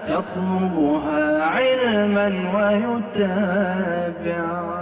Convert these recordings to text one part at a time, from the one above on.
يطلبها علما ويتابع.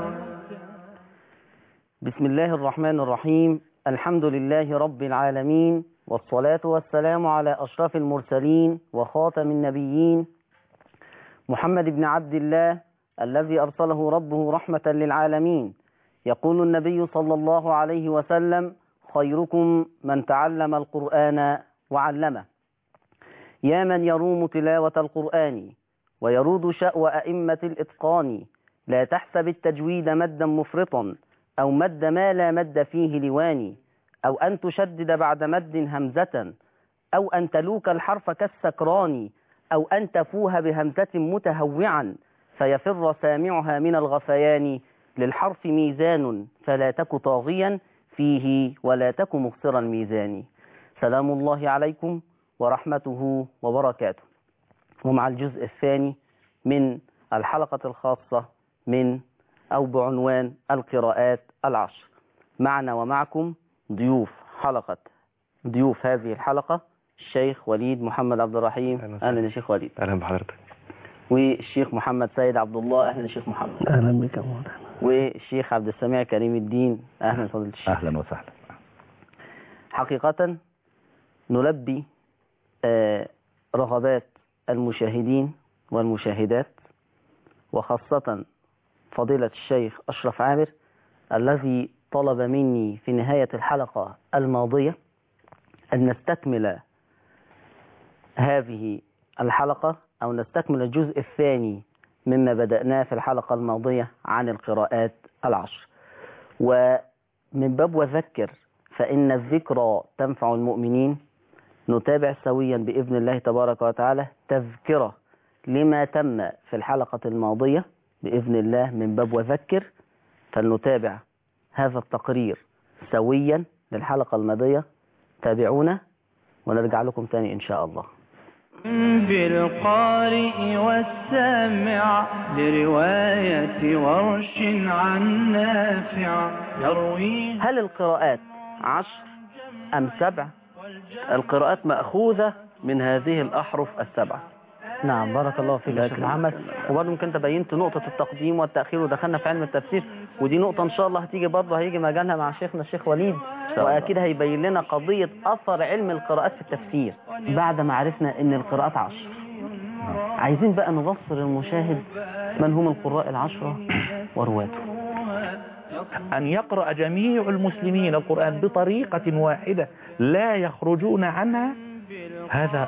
بسم الله الرحمن الرحيم. الحمد لله رب العالمين، والصلاة والسلام على أشرف المرسلين وخاتم النبيين محمد بن عبد الله الذي أرسله ربه رحمة للعالمين. يقول النبي صلى الله عليه وسلم: خيركم من تعلم القرآن وعلمه. يا من يروم تلاوة القرآن ويرود شأو أئمة الإتقان، لا تحسب التجويد مدا مفرطا أو مد ما لا مد فيه لواني، أو أن تشدد بعد مد همزة، أو أن تلوك الحرف كالسكران، أو أن تفوه بهمزة متهوعا فيفر سامعها من الغثيان. للحرف ميزان فلا تك طاغيا فيه ولا تك مخسر الميزان. سلام الله عليكم ورحمته وبركاته. ومع الجزء الثاني من الحلقة الخاصة من أو بعنوان القراءات العشر، معنا ومعكم ضيوف هذه الحلقة الشيخ وليد محمد عبد الرحيم. أهلا يا شيخ وليد. أهلا بحضرتك. والشيخ محمد سيد عبد الله. أهلا يا شيخ محمد. أهلا بك يا مولانا. والشيخ عبد السميع كريم الدين. أهلا فضيلة الشيخ. أهلا وسهلا. حقيقة نلبي رغبات المشاهدين والمشاهدات، وخاصة فضيلة الشيخ أشرف عامر الذي طلب مني في نهاية الحلقة الماضية أن نستكمل هذه الحلقة أو نستكمل الجزء الثاني مما بدأناه في الحلقة الماضية عن القراءات العشر. ومن باب وذكر فإن الذكرى تنفع المؤمنين، نتابع سويا بإذن الله تبارك وتعالى تذكرة لما تم في الحلقة الماضية بإذن الله من باب وذكر، فلنتابع هذا التقرير سويا للحلقة الماضية. تابعونا ونرجع لكم تاني إن شاء الله. بالقارئ والسامع لرواية ورش عن نافع يروي. هل القراءات 10 أم 7؟ القراءات مأخوذة من هذه الأحرف السبعة. نعم، بارك الله فيك يا شيخ محمد. وبرضه يمكن انت بينت نقطة التقديم والتأخير ودخلنا في علم التفسير، ودي نقطة إن شاء الله هيجي مجالها مع شيخنا الشيخ وليد، وأكيد هيبين لنا قضية أثر علم القراءات في التفسير بعد ما عرفنا إن القراءات 10. عايزين بقى نبصر المشاهد من هم القراء 10 ورواته. أن يقرأ جميع المسلمين القرآن بطريقة واحدة لا يخرجون عنها، هذا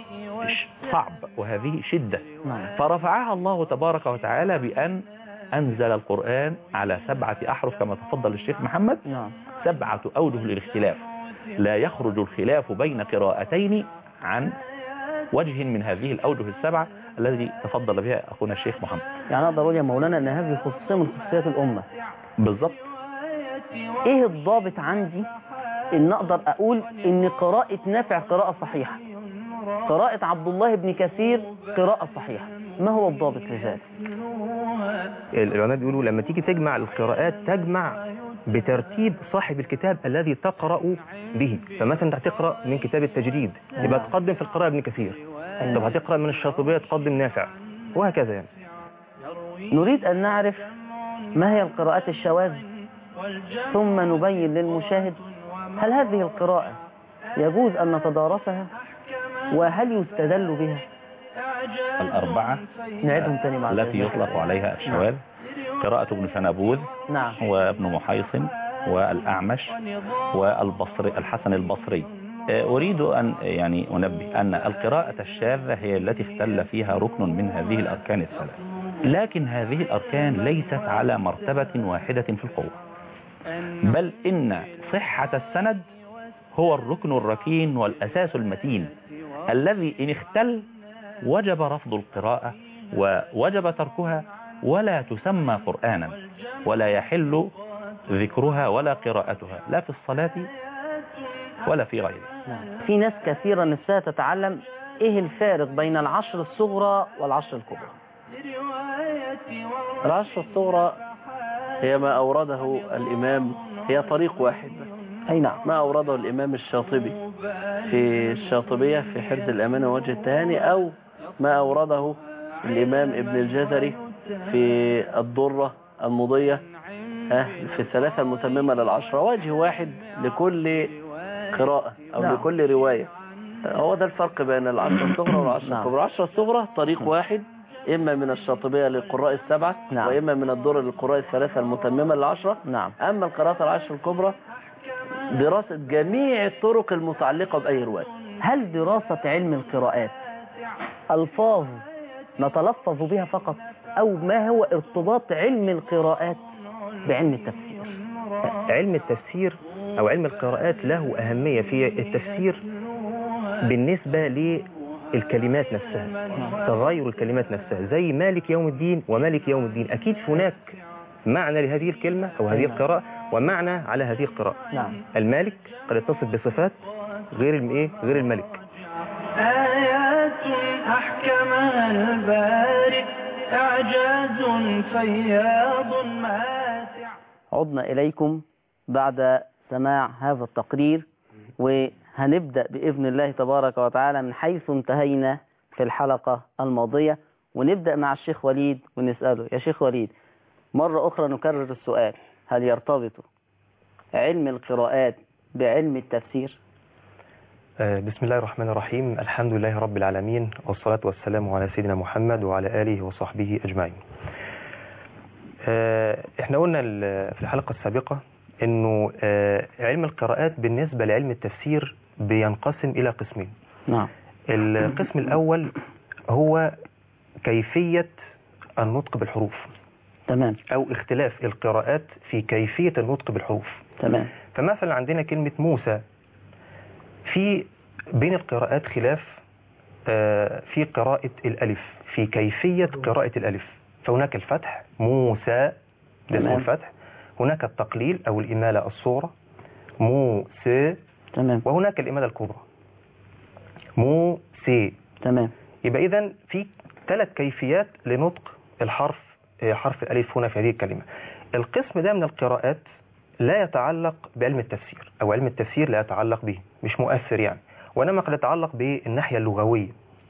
صعب وهذه شدة. فرفعها الله تبارك وتعالى بأن أنزل القرآن على 7 أحرف كما تفضل الشيخ محمد. 7 أوجه للاختلاف، لا يخرج الخلاف بين قراءتين عن وجه من هذه الأوجه السبعة الذي تفضل بها أخونا الشيخ محمد. يعني أقدر أقول يا مولانا أن هذه خصوصية من خصوصيات الأمة. بالضبط. إيه الضابط عندي إن أقدر أقول إن قراءة نافع قراءة صحيحة، قراءة عبد الله بن كثير قراءة صحيحة؟ ما هو الضابط لذلك؟ العلماء بيقولوا لما تيجي تجمع القراءات تجمع بترتيب صاحب الكتاب الذي تقرأ به. فمثلا انت هتقرأ من كتاب التجريد يبقى تقدم في القراءة ابن كثير، طب هتقرأ من الشاطبية تقدم نافع، وهكذا يعني. نريد أن نعرف ما هي القراءات الشواذ، ثم نبين للمشاهد هل هذه القراءة يجوز أن نتدارسها وهل يستدل بها. الأربعة نعيدهم تاني مع التي يطلق عليها الشواذ: قراءة ابن شنابوذ، نعم، وابن محيصن، والأعمش، والبصري الحسن البصري. أريد أن أنبه أن القراءة الشاذة هي التي اختل فيها ركن من هذه الأركان الثلاث، لكن هذه الأركان ليست على مرتبة واحدة في القوة، بل إن صحة السند هو الركن الركين والأساس المتين الذي إن اختل وجب رفض القراءة ووجب تركها، ولا تسمى قرآنا، ولا يحل ذكرها ولا قراءتها لا في الصلاة ولا في غيره. في ناس كثيرة نفسها تتعلم ايه الفارق بين العشر الصغرى والعشر الكبرى. العشر الصغرى هي ما أورده الإمام، هي طريق واحد. أي نعم، ما أورده الإمام الشاطبي في الشاطبية في حرز الأمانة ووجه التهاني، أو ما أورده الإمام ابن الجزري في الدرة المضية في الثلاثة المتممة للعشرة، وجه واحد لكل قراءة أو نعم. لكل رواية. هو ده الفرق بين العشرة الصغرى والعشرة نعم. الكبرى. العشرة الصغرى طريق واحد، إما من الشاطبية للقراء السبعة، نعم. وإما من الدر للقراء الثلاثة المتممة للعشرة. نعم. أما القراءة العشر الكبرى دراسة جميع الطرق المتعلقة بأي رواية. هل دراسة علم القراءات ألفاظ نتلفظ بها فقط، أو ما هو ارتباط علم القراءات بعلم التفسير؟ علم التفسير أو علم القراءات له أهمية في التفسير بالنسبة للكلمات نفسها، تغير الكلمات نفسها، زي مالك يوم الدين ومالك يوم الدين. أكيد هناك معنى لهذه الكلمة أو هذه القراءة ومعنى على هذه القراءة. نعم. المالك قد يتصف بصفات غير غير الملك. آيات أحكمها الباري، إعجاز فياض ماتع. عدنا إليكم بعد سماع هذا التقرير، وهنبدأ بإذن الله تبارك وتعالى من حيث انتهينا في الحلقة الماضية، ونبدأ مع الشيخ وليد ونسأله: يا شيخ وليد، مرة أخرى نكرر السؤال: هل يرتبط علم القراءات بعلم التفسير؟ بسم الله الرحمن الرحيم. الحمد لله رب العالمين، والصلاة والسلام على سيدنا محمد وعلى آله وصحبه أجمعين. احنا قلنا في الحلقة السابقة انه علم القراءات بالنسبة لعلم التفسير بينقسم إلى قسمين. نعم. القسم الأول هو كيفية النطق بالحروف. تمام. أو اختلاف القراءات في كيفية النطق بالحروف. تمام. فمثلا عندنا كلمة موسى، في بين القراءات خلاف في قراءة الألف، في كيفية قراءة الألف. فهناك الفتح موسى لاسم الفتح، هناك التقليل أو الإمالة الصغرى موسى، تمام، وهناك الإمالة الكبرى موسى. تمام. يبقى إذن في 3 كيفيات لنطق حرف الألف هنا في هذه الكلمة. القسم ده من القراءات لا يتعلق بعلم التفسير، أو علم التفسير لا يتعلق به، مش مؤثر يعني، وإنما قد يتعلق بالناحية اللغوية.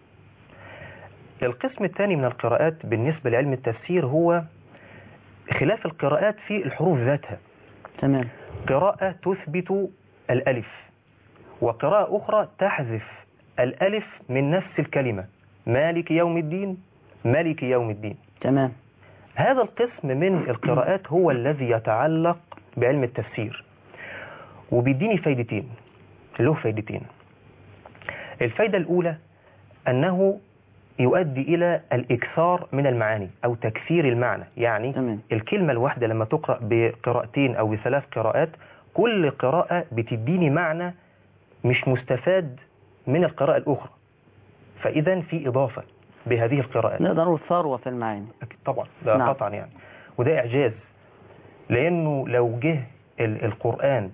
القسم الثاني من القراءات بالنسبة لعلم التفسير هو خلاف القراءات في الحروف ذاتها. تمام. قراءة تثبت الألف، وقراءة أخرى تحذف الألف من نفس الكلمة، مالك يوم الدين مالك يوم الدين. تمام. هذا القسم من القراءات هو الذي يتعلق بعلم التفسير، وبيديني فايدتين، له فايدتين. الفايدة الأولى أنه يؤدي إلى الإكثار من المعاني أو تكثير المعنى. يعني تمام. الكلمة الواحدة لما تقرأ بقراءتين أو ب3 قراءات، كل قراءة بتديني معنى مش مستفاد من القراءة الأخرى، فإذا في إضافة بهذه القراءات. نقدر نقول ثروة في المعاني. طبعا ده نعم. قطعا يعني، وده إعجاز، لأنه لو جه القرآن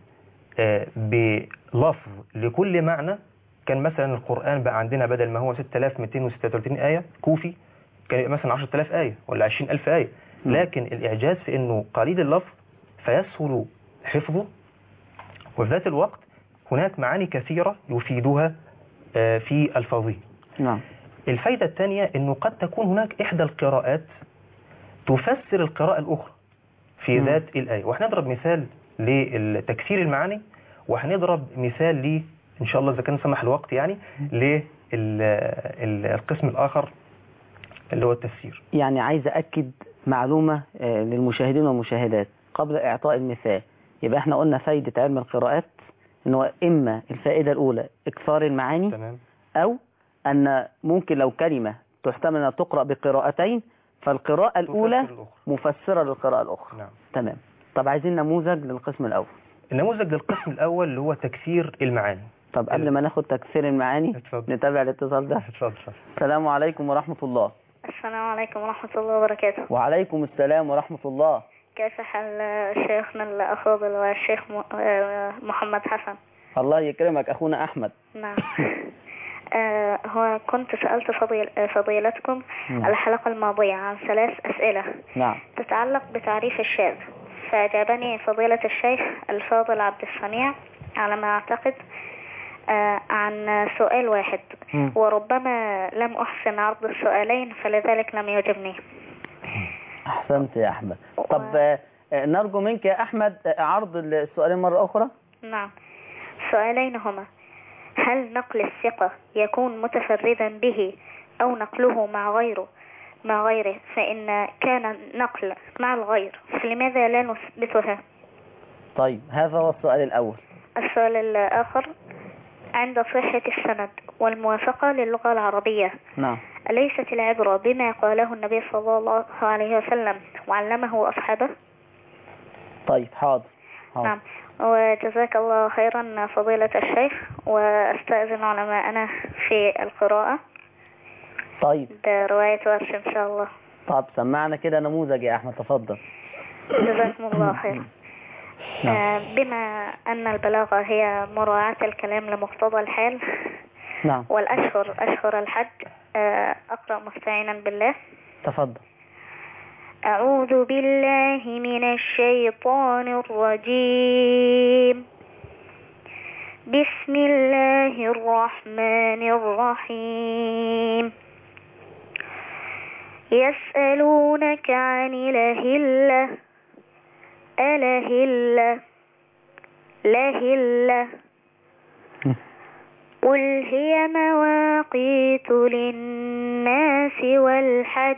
بلفظ لكل معنى، كان مثلا القرآن بقى عندنا بدل ما هو 6236 آية كوفي، كان يبقى مثلا 10,000 آية ولا 20,000 آية. لكن الإعجاز في أنه قليل اللفظ فيسهل حفظه، وفي ذات الوقت هناك معاني كثيرة يفيدها في ألفاظه. نعم. الفايدة الثانية أنه قد تكون هناك إحدى القراءات تفسر القراءة الأخرى في ذات الآية. وهنضرب مثال لتكثير المعاني، وهنضرب مثال إن شاء الله إذا كان سمح الوقت يعني للقسم الآخر اللي هو التفسير. يعني عايز أكد معلومة للمشاهدين والمشاهدات قبل إعطاء المثال. يبقى احنا قلنا فايدة علم القراءات إنه إما الفائدة الأولى إكثار المعاني، تمام، أو أن ممكن لو كلمة تحتمل أن تقرأ بقراءتين فالقراءة الأولى مفسرة للقراءة الأخرى. نعم. تمام. طب عايزين نموذج للقسم الأول. النموذج للقسم الأول اللي هو تكثير المعاني. طب قبل ما ناخد تكثير المعاني اتفضل. نتابع الاتصال ده. اتفضل. السلام عليكم ورحمة الله. السلام عليكم ورحمة الله وبركاته. وعليكم السلام ورحمة الله. كيف حال شيخنا الأفاضل والشيخ محمد حسن؟ الله يكرمك أخونا أحمد. نعم. هو كنت سألت فضيلتكم الحلقة الماضية عن 3 أسئلة نعم تتعلق بتعريف الشاذ، فأجابني فضيلة الشيخ الفاضل عبد السميع على ما أعتقد عن سؤال واحد، وربما لم أحسن عرض السؤالين فلذلك لم يعجبني. أحسنت يا أحمد. طب نرجو منك يا أحمد عرض السؤالين مرة أخرى. نعم، سؤالين هما: هل نقل الثقة يكون متفردا به أو نقله مع غيره؟ فإن كان نقل مع الغير فلماذا لا نثبتها؟ طيب، هذا هو السؤال الأول. السؤال الآخر: عند صحة السند والموافقة للغة العربية، نعم، أليست العبرة بما قاله النبي صلى الله عليه وسلم وعلمه أصحابه؟ طيب، حاضر. نعم، وجزاك الله خيرا فضيلة الشيخ، وأستأذن علماءنا في القراءة. طيب، ده رواية ورش إن شاء الله. طب سمعنا كده نموذج يا أحمد، تفضل. جزاكم الله خير. بما أن البلاغة هي مراعاة الكلام لمقتضى الحال، نعم، والأشهر أشهر الحج، أقرأ مستعينا بالله. تفضل. أعوذ بالله من الشيطان الرجيم. بسم الله الرحمن الرحيم. يسألونك عن الأهلة، الأهلة لهلة، قل هي مواقيت للناس والحج،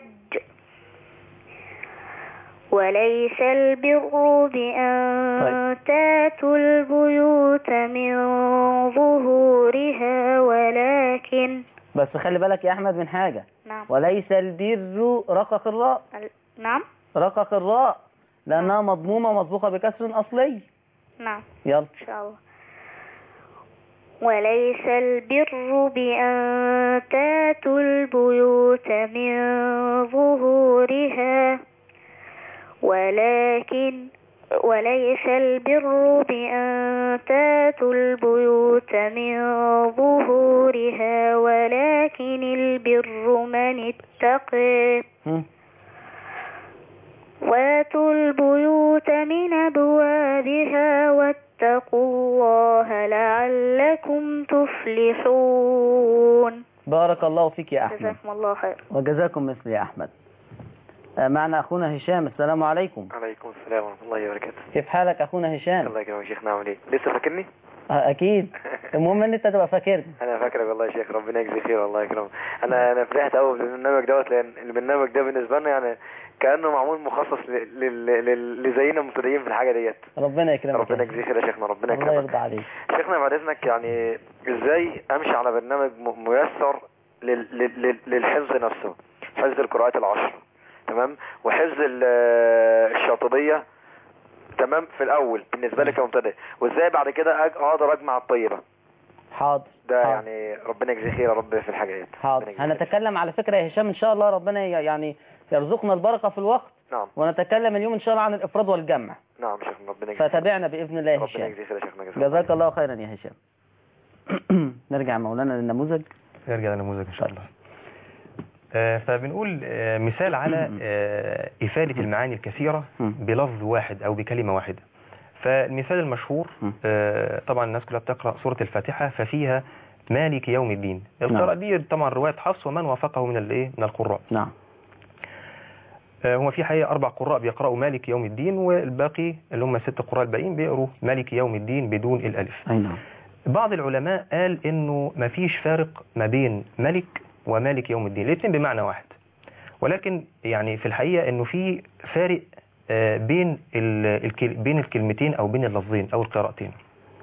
وليس البر بأن تاتوا البيوت من ظهورها ولكن. بس خلي بالك يا أحمد من حاجة. نعم. وليس البر رقق الراء. نعم، رقق الراء لأنها مضمومة مسبوقة بكسر أصلي. نعم، يلا إن شاء الله. وليس البر بأن تاتوا البيوت من ظهورها ولكن، وليس البر بأن تاتوا البيوت من ظهورها ولكن البر من اتقى. واتوا البيوت من أبوابها واتقوا الله لعلكم تفلحون. بارك الله فيك يا أحمد. جزاكم الله خير. وجزاكم مثل يا أحمد. معنا أخونا هشام. السلام عليكم. عليكم السلام ورحمة الله وبركاته. كيف حالك أخونا هشام؟ الله يكرمك يا شيخنا، عامل ايه؟ لسه فاكرني؟ أكيد. المهم إن أنت تبقى فاكرني. أنا فاكرك والله يا شيخ، ربنا يجزي خير والله يكرمك. أنا فرحت قوي بالبرنامج دوت، لأن البرنامج ده بالنسبة لنا يعني كأنه معمول مخصص لزينا المبتدئين في الحاجة ديت. ربنا يكرمك. ربنا يجزي خير يا شيخنا، ربنا يكرمك. الله يرضى عليك. شيخنا بعد إذنك، يعني إزاي أمشي على برنامج ميسر للحفظ نفسه، حفظ القراءات العشر، تمام، وحفظ الشاطبية، تمام، في الأول بالنسبة لي كمبتدئ، وإزاي بعد كده أقدر أجمع الطيبة. حاضر. ده حاضر. يعني ربنا يجزي خير يا رب في الحاجة دي. حاضر. هنتكلم على فكرة يا هشام إن شاء الله، ربنا يعني يرزقنا البركة في الوقت. نعم. ونتكلم اليوم إن شاء الله عن الإفراد والجمع. نعم شيخنا، ربنا يجزي. فتابعنا بإذن الله يا هشام. ربنا يجزي خير يا شيخنا. جزاك الله خيرا يا هشام. نرجع مولانا للنموذج. نرجع للنموذج إن شاء الله. فبنقول مثال على إفادة المعاني الكثيرة بلفظ واحد أو بكلمة واحدة. فالمثال المشهور طبعا الناس كلها بتقرأ سورة الفاتحة، ففيها مالك يوم الدين. القراءة دي طبعا رواية حفص ومن وافقه من القراء. نعم. هو في حقيقة 4 قراء بيقرأوا مالك يوم الدين، والباقي اللي هم 6 قراء الباقيين بيقروا مالك يوم الدين بدون الألف. أي نعم. بعض العلماء قال إنه ما فيش فارق ما بين ملك ومالك يوم الدين، الاثنين بمعنى واحد، ولكن يعني في الحقيقة إنه في فارق بين الكلمتين أو بين اللفظين أو القراءتين.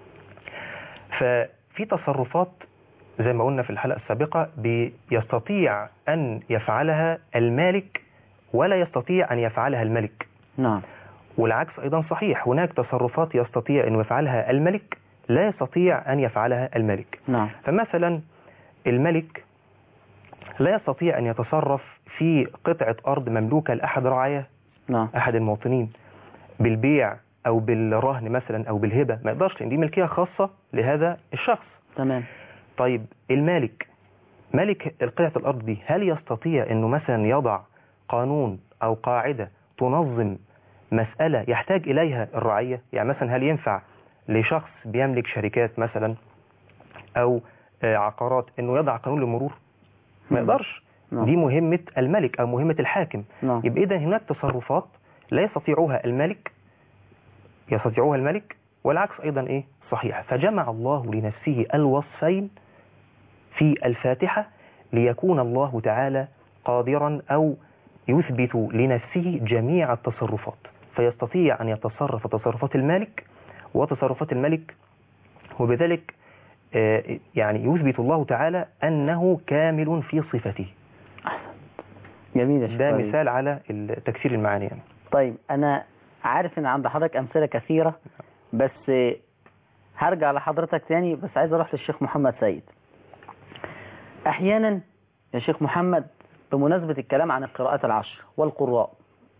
ففي تصرفات زي ما قلنا في الحلقة السابقة بيستطيع أن يفعلها المالك ولا يستطيع أن يفعلها الملك. نعم. والعكس أيضا صحيح، هناك تصرفات يستطيع أن يفعلها الملك لا يستطيع أن يفعلها الملك. نعم. فمثلا الملك لا يستطيع أن يتصرف في قطعة أرض مملوكة لأحد رعاياه، نعم، أحد المواطنين، بالبيع أو بالرهن مثلا أو بالهبة، ما يقدرش، لأن دي ملكية خاصة لهذا الشخص. تمام. طيب المالك، مالك قطعة الأرض دي، هل يستطيع أنه مثلا يضع قانون أو قاعدة تنظم مسألة يحتاج إليها الرعية؟ يعني مثلا هل ينفع لشخص بيملك شركات مثلا أو عقارات أنه يضع قانون للمرور؟ ما يقدرش. دي مهمة الملك أو مهمة الحاكم. يبقى إذا هناك تصرفات لا يستطيعها الملك، يستطيعها الملك، والعكس أيضا إيه صحيح. فجمع الله لنفسه الوصفين في الفاتحة ليكون الله تعالى قادرا أو يثبت لنفسه جميع التصرفات، فيستطيع أن يتصرف تصرفات المالك وتصرفات الملك، وبذلك يعني يثبت الله تعالى أنه كامل في صفته. جميل يا شيخ. ده مثال على تكسير المعاني يعني. طيب أنا عارف إن عند حضرتك أمثلة كثيرة، بس هرجع لحضرتك تاني، بس عايز أروح للشيخ محمد سيد. أحيانا يا شيخ محمد بمناسبة الكلام عن القراءات العشر والقراء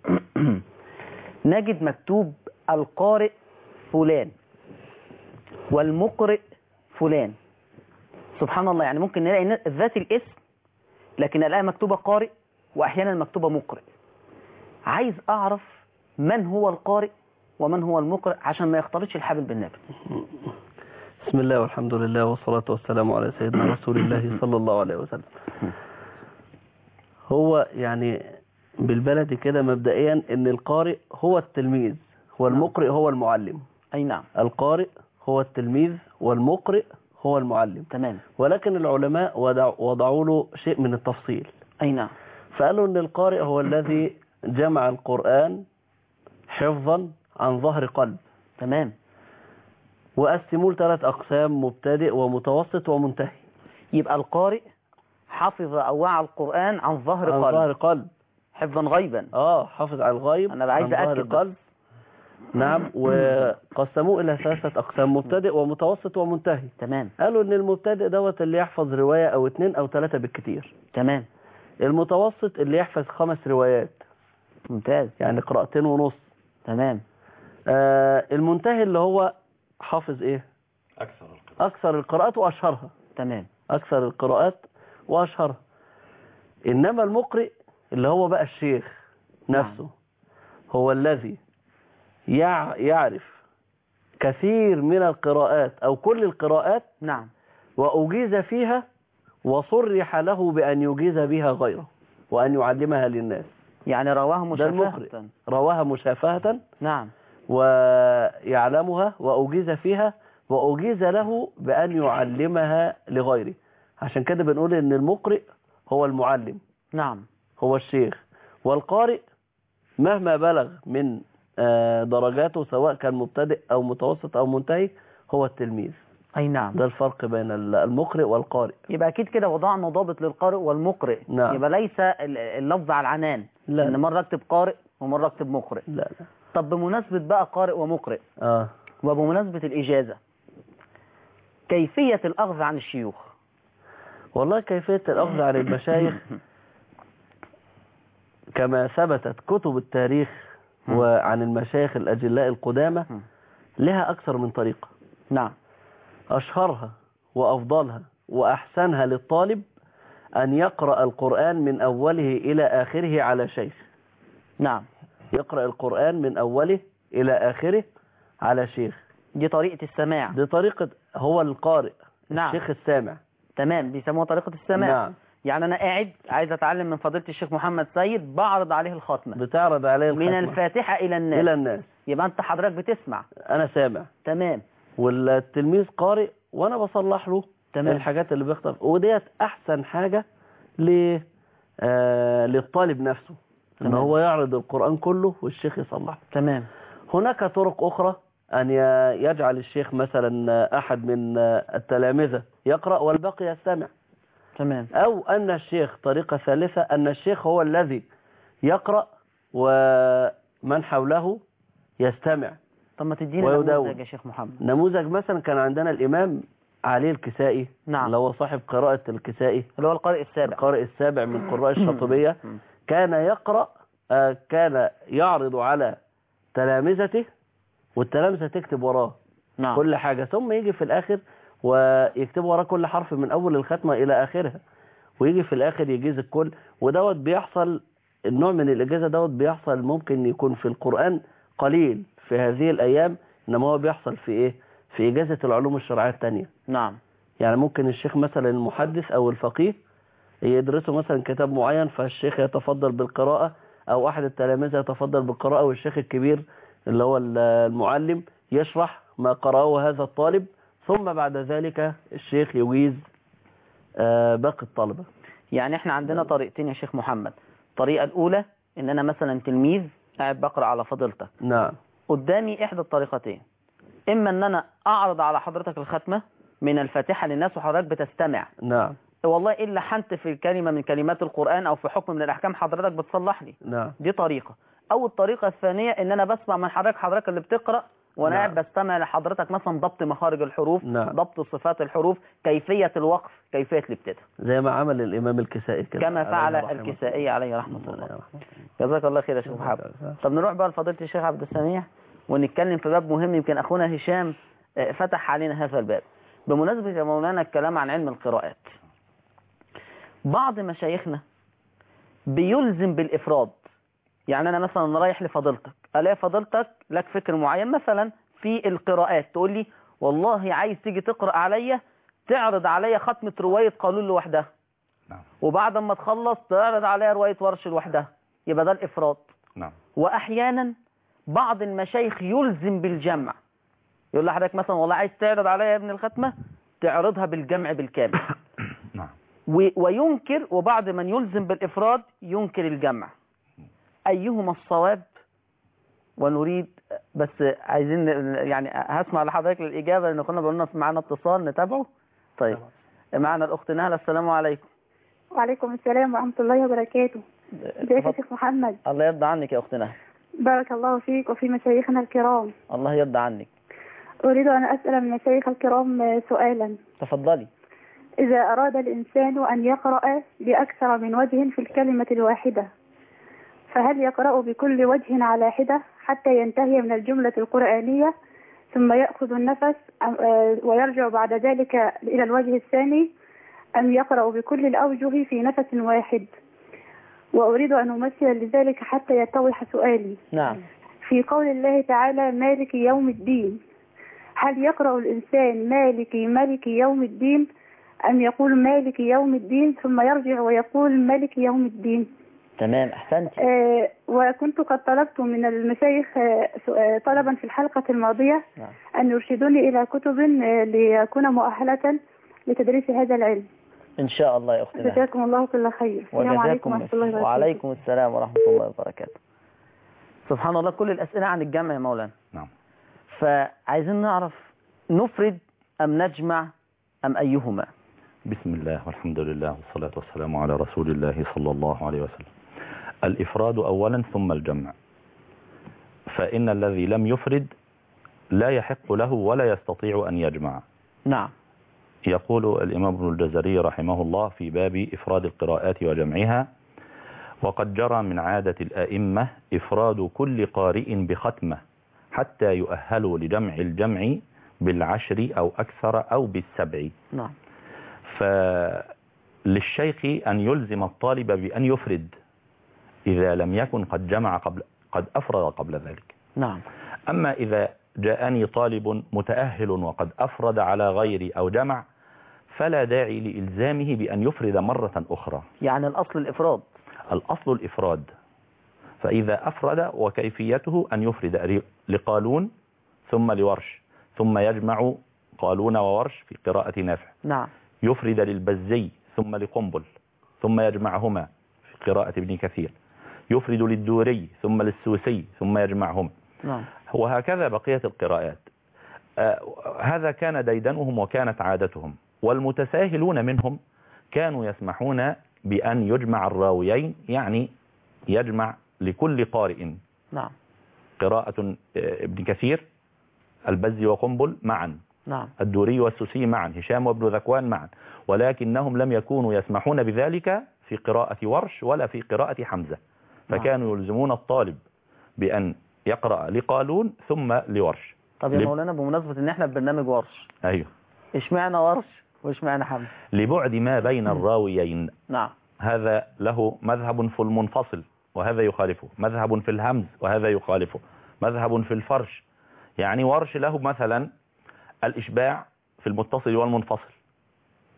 نجد مكتوب القارئ فلان والمقرئ فلان. سبحان الله، يعني ممكن نلاقي ذات الاسم لكن نلاقيها مكتوبة قارئ وأحيانا مكتوبة مقرئ. عايز أعرف من هو القارئ ومن هو المقرئ عشان ما يختلطش الحبل بالنابل. بسم الله والحمد لله والصلاة والسلام على سيدنا رسول الله صلى الله عليه وسلم. هو يعني بالبلد كده مبدئيا ان القارئ هو التلميذ والمقرئ هو المعلم. أي نعم. القارئ هو التلميذ والمقرئ هو المعلم. تمام. ولكن العلماء وضعوا له شيء من التفصيل. أي نعم. فقالوا ان القارئ هو الذي جمع القرآن حفظا عن ظهر قلب. تمام. وقسموه ل3 أقسام: مبتدئ ومتوسط ومنتهي. يبقى القارئ حفظ أو وعى القرآن عن ظهر قلب. عن ظهر قلب. حفظا غيبا. حافظ على الغيب. أنا عايز أكد قلب. نعم. وقسموه إلى 3 أقسام: مبتدئ ومتوسط ومنتهي. تمام. قالوا إن المبتدئ دوت اللي يحفظ رواية أو 2 أو 3 بالكتير. تمام. المتوسط اللي يحفظ 5 روايات. ممتاز. يعني 2.5 قراءة. تمام. المنتهي اللي هو حافظ إيه؟ أكثر القراءات وأشهرها. تمام. أكثر القراءات وأشهرها. إنما المقرئ اللي هو بقى الشيخ نفسه هو الذي يعرف كثير من القراءات أو كل القراءات. نعم. وأجيز فيها وصرح له بأن يجيز بها غيره وأن يعلمها للناس. يعني رواها مشافهة. رواها مشافهة. نعم. ويعلمها وأجيز فيها وأجيز له بأن يعلمها لغيره. عشان كده بنقول إن المقرئ هو المعلم. نعم. هو الشيخ. والقارئ مهما بلغ من درجاته سواء كان مبتدئ أو متوسط أو منتهي هو التلميذ. أي نعم. ده الفرق بين المقرئ والقارئ. يبقى أكيد كده وضعنا ضابط للقارئ والمقرئ. نعم. يبقى ليس اللفظ على العنان. لا. إن مرة اكتب قارئ ومرة اكتب مقرئ. لا. طب بمناسبة بقى قارئ ومقرئ وبمناسبة الإجازة، كيفية الأخذ عن الشيوخ؟ والله كيفية الأخذ عن المشايخ كما ثبتت كتب التاريخ وعن المشايخ الأجلاء القدامى لها أكثر من طريقة. نعم. أشهرها وأفضلها وأحسنها للطالب أن يقرأ القرآن من أوله إلى آخره على شيخ. نعم. يقرأ القرآن من أوله إلى آخره على شيخ. دي طريقة السماع. دي طريقة هو القارئ. نعم. الشيخ السامع. تمام. بيسموها طريقة السماع. نعم. يعني أنا قاعد عايز أتعلم من فضيلة الشيخ محمد سيد، بعرض عليه الختمة. بتعرض عليه الختمة من الفاتحة إلى الناس. إلى الناس. يبقى أنت حضرتك بتسمع. أنا سامع. تمام. والتلميذ قارئ وأنا بصلح له. تمام. الحاجات اللي بيخطأ، وديت أحسن حاجة للطالب نفسه. تمام. إن هو يعرض القرآن كله والشيخ يصلح. تمام. هناك طرق أخرى أن يجعل الشيخ مثلا أحد من التلامذة يقرأ والباقي يستمع. تمام. أو أن الشيخ، طريقة ثالثة، أن الشيخ هو الذي يقرأ ومن حوله يستمع. طب ما تدينا نموذج يا شيخ محمد. نموذج مثلا كان عندنا الإمام علي الكسائي. نعم. اللي هو صاحب قراءة الكسائي، اللي هو القارئ السابع. القارئ السابع من قراء الشاطبية. كان يقرأ، كان يعرض على تلامذته والتلامذة تكتب وراه. نعم. كل حاجة، ثم يجي في الآخر ويكتب وراه كل حرف من أول الختمة إلى آخرها، ويجي في الآخر يجيز الكل. ودوت بيحصل، النوع من الإجازة دوت بيحصل ممكن يكون في القرآن قليل في هذه الأيام، إنما هو بيحصل في إيه؟ في إجازة العلوم الشرعية التانية. نعم. يعني ممكن الشيخ مثلا المحدث أو الفقيه يدرسوا مثلا كتاب معين، فالشيخ يتفضل بالقراءة، أو أحد التلاميذ يتفضل بالقراءة، والشيخ الكبير اللي هو المعلم يشرح ما قرأه هذا الطالب، ثم بعد ذلك الشيخ يجيز باقي الطلبة. يعني احنا عندنا طريقتين يا شيخ محمد. الطريقة الأولى إن أنا مثلا تلميذ قاعد بقرأ على فضيلتك، نعم. قدامي إحدى الطريقتين، إما إن أنا أعرض على حضرتك الختمة من الفاتحة للناس وحضرتك بتستمع، نعم. والله إيه اللي حنت في كلمة من كلمات القرآن أو في حكم من الأحكام حضرتك بتصلح لي. نعم. دي طريقة. أو الطريقة الثانية إن أنا بسمع من حضرتك اللي بتقرأ وأنا نعم. قاعد بستمع لحضرتك مثلا ضبط مخارج الحروف، نعم. ضبط صفات الحروف، كيفية الوقف، كيفية الابتداء، زي ما عمل الإمام الكسائي كده، كما فعل عليه رحمة الكسائي عليه رحمة الله. الله. جزاك الله خير يا شيخ محمد. طب نروح بقى لفضيلة الشيخ عبد السميع ونتكلم في باب مهم، يمكن أخونا هشام فتح علينا هذا الباب بمناسبة يا مولانا الكلام عن علم القراءات. بعض مشايخنا بيلزم بالإفراد. يعني أنا مثلا رايح لفضيلتك، ألاقي فضيلتك لك فكر معين مثلا في القراءات، تقول لي والله عايز تيجي تقرأ عليا، تعرض عليا ختمة رواية قالون لوحدها، وبعد ما تخلص تعرض عليا رواية ورش لوحدها، يبقى ده الإفراد. نعم. وأحيانا بعض المشايخ يلزم بالجمع، يقول لحضرتك مثلا والله عايز تعرض عليا يا ابن الختمة، تعرضها بالجمع بالكامل. نعم. وينكر، وبعض من يلزم بالإفراد ينكر الجمع. أيهما الصواب؟ ونريد بس عايزين يعني هسمع لحضرتك الإجابة، لأن كنا قلنا معنا اتصال نتابعه. طيب معنا الأخت نهلة، السلام عليكم. وعليكم السلام ورحمة الله وبركاته. ازيك يا شيخ محمد؟ الله يرضى عنك يا أخت نهلة. بارك الله فيك وفي مشايخنا الكرام. الله يرضى عنك. أريد أن أسأل من مشايخ الكرام سؤالا. تفضلي. إذا أراد الإنسان أن يقرأ بأكثر من وجه في الكلمة الواحدة، فهل يقرأ بكل وجه على حدة حتى ينتهي من الجملة القرآنية ثم يأخذ النفس ويرجع بعد ذلك إلى الوجه الثاني، أم يقرأ بكل الأوجه في نفس واحد؟ وأريد أن أمثل لذلك حتى يتضح سؤالي. نعم. في قول الله تعالى مالك يوم الدين، هل يقرأ الإنسان مالك يوم الدين، أم يقول مالك يوم الدين ثم يرجع ويقول مالك يوم الدين؟ تمام، أحسنت. وكنت قد طلبت من المشايخ طلبا في الحلقة الماضية. نعم. أن يرشدوني إلى كتب ليكون مؤهلة لتدريس هذا العلم. إن شاء الله يا أختنا. جزاكم الله كل خير. السلام عليكم ورحمة الله وبركاته. وعليكم السلام ورحمة الله وبركاته. سبحان الله، كل الأسئلة عن الجمع يا مولانا. نعم. فعايزين نعرف نفرد أم نجمع أم أيهما؟ بسم الله والحمد لله والصلاة والسلام على رسول الله صلى الله عليه وسلم. الإفراد أولا ثم الجمع. فإن الذي لم يفرد لا يحق له ولا يستطيع أن يجمع. نعم. يقول الإمام ابن الجزري رحمه الله في باب إفراد القراءات وجمعها: وقد جرى من عادة الأئمة إفراد كل قارئ بختمة حتى يؤهلوا لجمع الجمع بالعشر أو أكثر أو بالسبع. نعم. فللشيخ أن يلزم الطالب بأن يفرد إذا لم يكن قد أفرد قبل ذلك. نعم. أما إذا جاءني طالب متأهل وقد أفرد على غيري أو جمع، فلا داعي لإلزامه بأن يفرد مرة أخرى. يعني الأصل الإفراد. الأصل الإفراد. فإذا أفرد وكيفيته أن يفرد لقالون ثم لورش، ثم يجمع قالون وورش في قراءة نافع. نعم. يفرد للبزي ثم لقنبل ثم يجمعهما في قراءة ابن كثير. يفرد للدوري ثم للسوسي ثم يجمعهما. نعم. وهكذا بقية القراءات. هذا كان ديدنهم وكانت عادتهم. والمتساهلون منهم كانوا يسمحون بأن يجمع الراويين، يعني يجمع لكل قارئ. نعم. قراءة ابن كثير، البزي وقنبل معا. نعم. الدوري والسوسي معا، هشام وابن ذكوان معا. ولكنهم لم يكونوا يسمحون بذلك في قراءة ورش ولا في قراءة حمزة. فكانوا يلزمون الطالب بأن يقرأ لقالون ثم لورش. طب يا مولانا بمناسبة ان احنا في برنامج ورش، ايوه، اشمعنى ورش واشمعنى حمزة؟ لبعد ما بين الراويين. نعم. هذا له مذهب في المنفصل وهذا يخالفه، مذهب في الهمز وهذا يخالفه، مذهب في الفرش. يعني ورش له مثلا الإشباع في المتصل والمنفصل،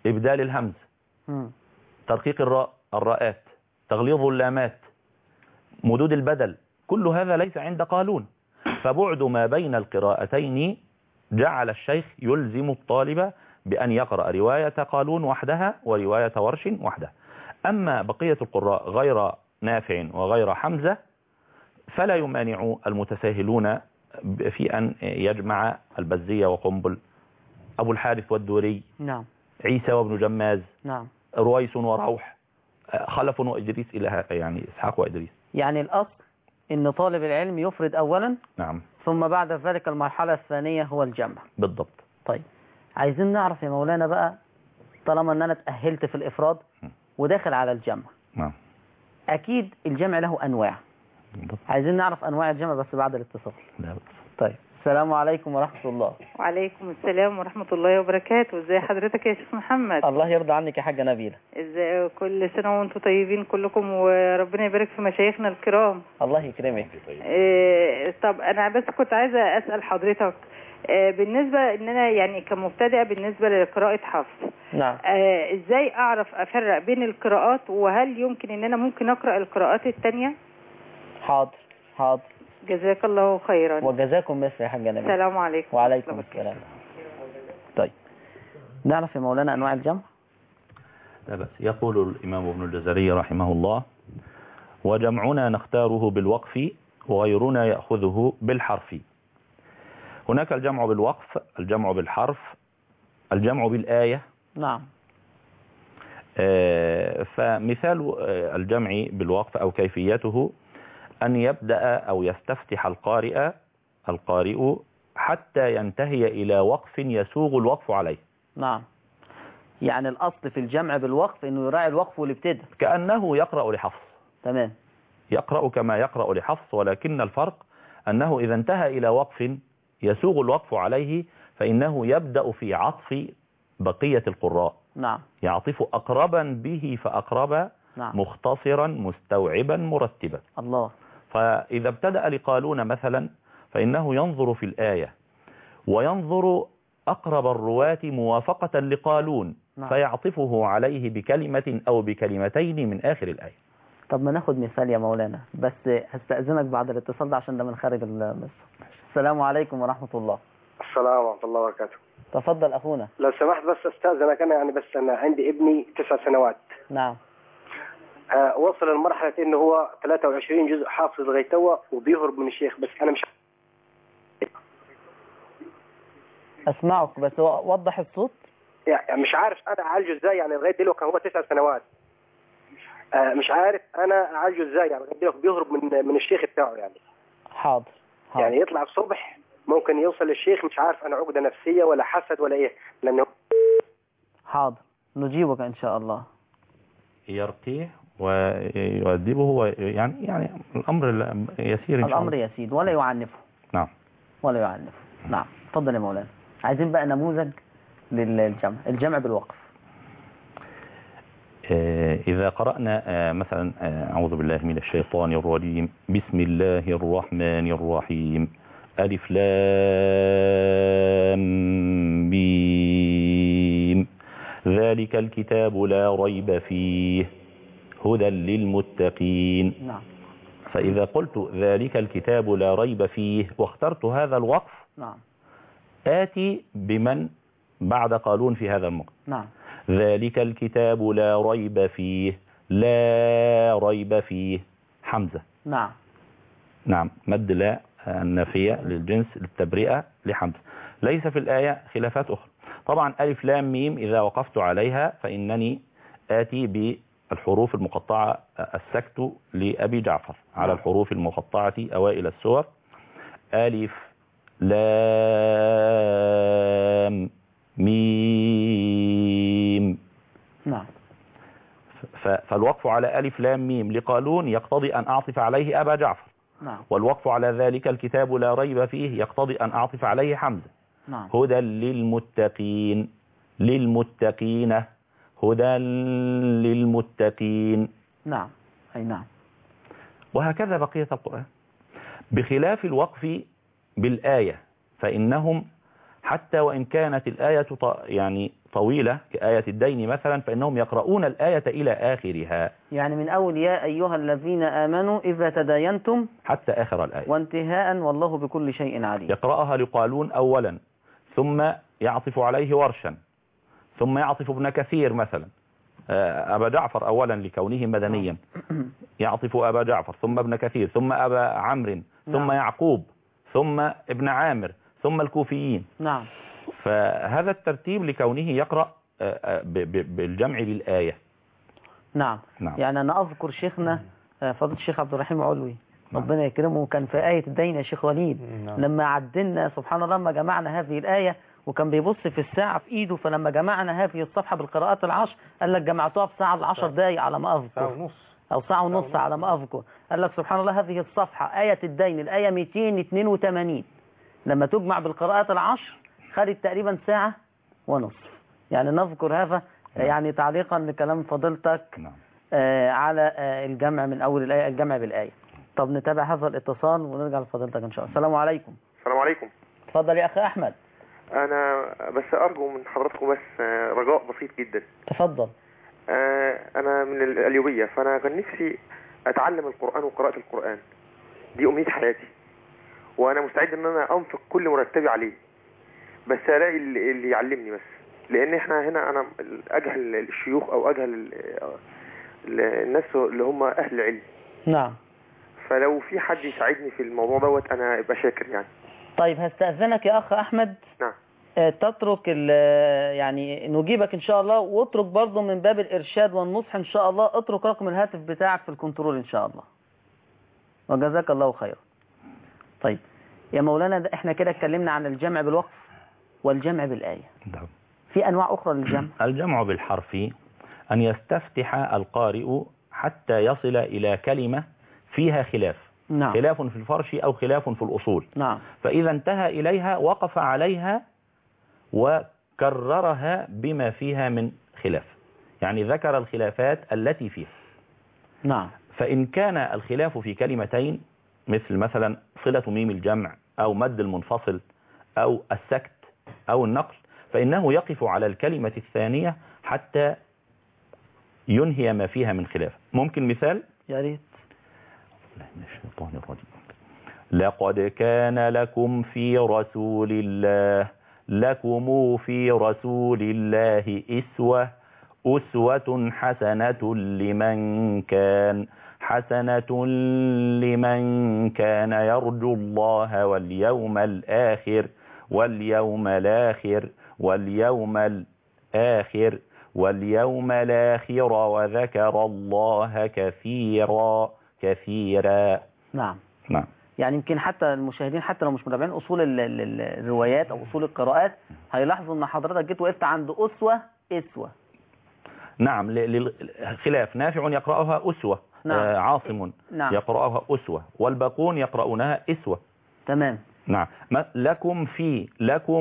إبدال الهمز، ترقيق الراء الراءات، تغليظ اللامات، مدود البدل، كل هذا ليس عند قالون. فبعد ما بين القراءتين جعل الشيخ يلزم الطالب بأن يقرأ رواية قالون وحدها ورواية ورش وحدها. أما بقية القراء غير نافع وغير حمزة فلا يمانع المتساهلون في أن يجمع البزية وقنبل، أبو الحارث والدوري، نعم، عيسى وابن جماز، نعم، رويس وروح، خلف وإدريس إلى يعني إسحاق وإدريس. يعني الأصل إن طالب العلم يفرد أولا، نعم، ثم بعد ذلك المرحلة الثانية هو الجمع. بالضبط. طيب، عايزين نعرف يا مولانا بقى، طالما أن أنا تأهلت في الإفراد وداخل على الجمع، نعم، أكيد الجمع له أنواع. بالضبط. عايزين نعرف أنواع الجمع بس بعد الاتصال. لا بس. طيب، السلام عليكم ورحمة الله. وعليكم السلام ورحمة الله وبركاته. ازي حضرتك يا شيخ محمد؟ الله يرضى عنك يا حاجة نبيلة. ازاي، كل سنة وانتم طيبين كلكم، وربنا يبارك في مشايخنا الكرام. الله يكرمك. طب انا بس كنت عايزة اسأل حضرتك، بالنسبة ان انا يعني كمبتدئة بالنسبة لقراءة حفص، نعم، ازاي اعرف افرق بين القراءات، وهل يمكن ان انا ممكن اقرأ القراءات التانية؟ حاضر حاضر، جزاك الله خيرا. وجزاكم مثل يا حاجة نبيلة. السلام عليكم. وعليكم السلام. طيب، نعرف يا مولانا أنواع الجمع؟ لا بس. يقول الإمام ابن الجزري رحمه الله: وجمعنا نختاره بالوقف وغيرنا يأخذه بالحرف. هناك الجمع بالوقف، الجمع بالحرف، الجمع بالآية. نعم. فمثال الجمع بالوقف أو كيفيته أن يبدأ أو يستفتح القارئ حتى ينتهي إلى وقف يسوغ الوقف عليه. نعم، يعني الأصل في الجمع بالوقف أنه يراعي الوقف والابتداء، كأنه يقرأ لحفص. تمام، يقرأ كما يقرأ لحفص، ولكن الفرق أنه إذا انتهى إلى وقف يسوغ الوقف عليه فإنه يبدأ في عطف بقية القراء. نعم، يعطف أقربا به فأقرب، نعم، مختصرا مستوعبا مرتبا. الله. فإذا ابتدأ لقالون مثلا فإنه ينظر في الآية وينظر أقرب الرواة موافقة لقالون، نعم، فيعطفه عليه بكلمة أو بكلمتين من آخر الآية. طب ما ناخد مثال يا مولانا، بس هستأذنك بعد الاتصال ده عشان ده من خارج مصر. السلام عليكم ورحمة الله. السلام ورحمة الله وبركاته. تفضل أخونا. لو سمحت بس استأذنك أنا، يعني بس أنا عندي ابني 9 سنوات. نعم. وصل لمرحلة إنه هو 23 جزء حافظ لغاية توا وبيهرب من الشيخ، بس أنا مش أسمعك، بس وضح الصوت. يعني مش عارف أنا أعالجه إزاي، يعني لغاية دلوقتي هو 9 سنوات. مش عارف أنا أعالجه إزاي، يعني لغاية دلوقتي بيهرب من الشيخ بتاعه يعني. حاضر. يعني يطلع الصبح ممكن يوصل للشيخ، مش عارف أنا عقدة نفسية ولا حسد ولا إيه، لأنه. حاضر، نجيبك إن شاء الله. يرقيه ويؤدبه، هو يعني الأمر يسير إن شاء الأمر الله. يسير ولا يعنفه. نعم، ولا يعنفه. نعم، تفضل يا مولانا. عايزين بقى نموذج للجمع، الجمع بالوقف. إذا قرأنا مثلا أعوذ بالله من الشيطان الرجيم، بسم الله الرحمن الرحيم، ألف لام ميم، ذلك الكتاب لا ريب فيه هدى للمتقين. نعم. فإذا قلت ذلك الكتاب لا ريب فيه واخترت هذا الوقف، نعم، آتي بمن بعد قالون في هذا الموقف. نعم. ذلك الكتاب لا ريب فيه، لا ريب فيه، حمزة. نعم. نعم، مد لا النافية للجنس للتبرئة لحمزة. ليس في الآية خلافات أخرى. طبعا ألف لام ميم إذا وقفت عليها فإنني آتي بالحروف المقطعة، السكت لأبي جعفر على الحروف المقطعة أوائل السور، ألف لام ميم. نعم. فالوقف على ألف لام ميم لقالون يقتضي أن أعطف عليه أبا جعفر. نعم. والوقف على ذلك الكتاب لا ريب فيه يقتضي أن أعطف عليه حمزة. نعم. هدى للمتقين، للمتقين، هدى للمتقين. نعم، أي نعم. وهكذا بقية القرآن، بخلاف الوقف بالآية فإنهم حتى وإن كانت الآية يعني طويلة كآية الدين مثلا، فإنهم يقرؤون الآية إلى آخرها، يعني من أول يا أيها الذين آمنوا إذا تداينتم حتى آخر الآية، وانتهاء والله بكل شيء عليم. يقرأها لقالون أولا، ثم يعطف عليه ورشا، ثم يعطف ابن كثير مثلا أبا جعفر أولا لكونه مدنيا، يعطف أبا جعفر ثم ابن كثير ثم أبا عمرو ثم يعقوب ثم ابن عامر ثم الكوفيين. نعم. فهذا الترتيب لكونه يقرأ بالجمع بالآية. نعم. يعني أنا أذكر شيخنا فضل الشيخ عبد الرحيم علوي ربنا يكرمه، كان في آية الدين يا شيخ وليد لما عدلنا سبحان الله لما جمعنا هذه الآية، وكان بيبص في الساعة في إيده، فلما جمعنا هذه الصفحة بالقراءات العشر قال لك جمعتوها في ساعة 10 دقايق على ما أذكر، ساعة ونص أو ساعة ونص على ما أذكر. قال لك سبحان الله هذه الصفحة آية الدين الآية 282 لما تجمع بالقراءات العشر خدت تقريبا ساعة ونصف. يعني نذكر هذا يعني تعليقا لكلام فضيلتك على الجمع من أول الآية، الجمع بالآية. طب نتابع هذا الاتصال ونرجع لفضيلتك إن شاء الله. السلام عليكم. السلام عليكم. اتفضل يا أخي أحمد. أنا بس أرجو من حضراتكم بس رجاء بسيط جدا. تفضل. أنا من القليوبية، فأنا كان نفسي أتعلم القرآن وقراءة القرآن، دي أمنية حياتي، وأنا مستعد إن أنا أنفق كل مرتبي عليه، بس ألاقي اللي يعلمني بس، لأن إحنا هنا أنا أجهل الشيوخ أو أجهل الناس اللي هم أهل العلم. نعم. فلو في حد يساعدني في الموضوع دوت أنا أبقى شاكر يعني. طيب هستأذنك يا أخ أحمد. نعم. تترك يعني نجيبك إن شاء الله، واترك برضه من باب الإرشاد والنصح إن شاء الله، اترك رقم الهاتف بتاعك في الكنترول إن شاء الله، وجزاك الله خيرا. طيب يا مولانا احنا كده اتكلمنا عن الجمع بالوقف والجمع بالآية. في أنواع أخرى للجمع. الجمع بالحرف أن يستفتح القارئ حتى يصل إلى كلمة فيها خلاف. نعم. خلاف في الفرش أو خلاف في الأصول. نعم. فإذا انتهى إليها وقف عليها وكررها بما فيها من خلاف، يعني ذكر الخلافات التي فيها. نعم. فإن كان الخلاف في كلمتين مثلا صلة ميم الجمع أو مد المنفصل أو السكت أو النقل، فإنه يقف على الكلمة الثانية حتى ينهي ما فيها من خلاف. ممكن مثال؟ يا ريت. لقد كان لكم في رسول الله أسوة حسنة لمن كان يرجو الله واليوم الآخر وذكر الله كثيرا. نعم. نعم. يعني يمكن حتى المشاهدين حتى لو مش متابعين أصول الروايات أو أصول القراءات هيلاحظوا أن حضرتك جيت وقفت عند أسوة. نعم. خلاف نافع يقرأها أسوة. نعم. عاصم. نعم. يقرأها أسوة، والباقون يقرؤونها إسوة. تمام. نعم. لكم في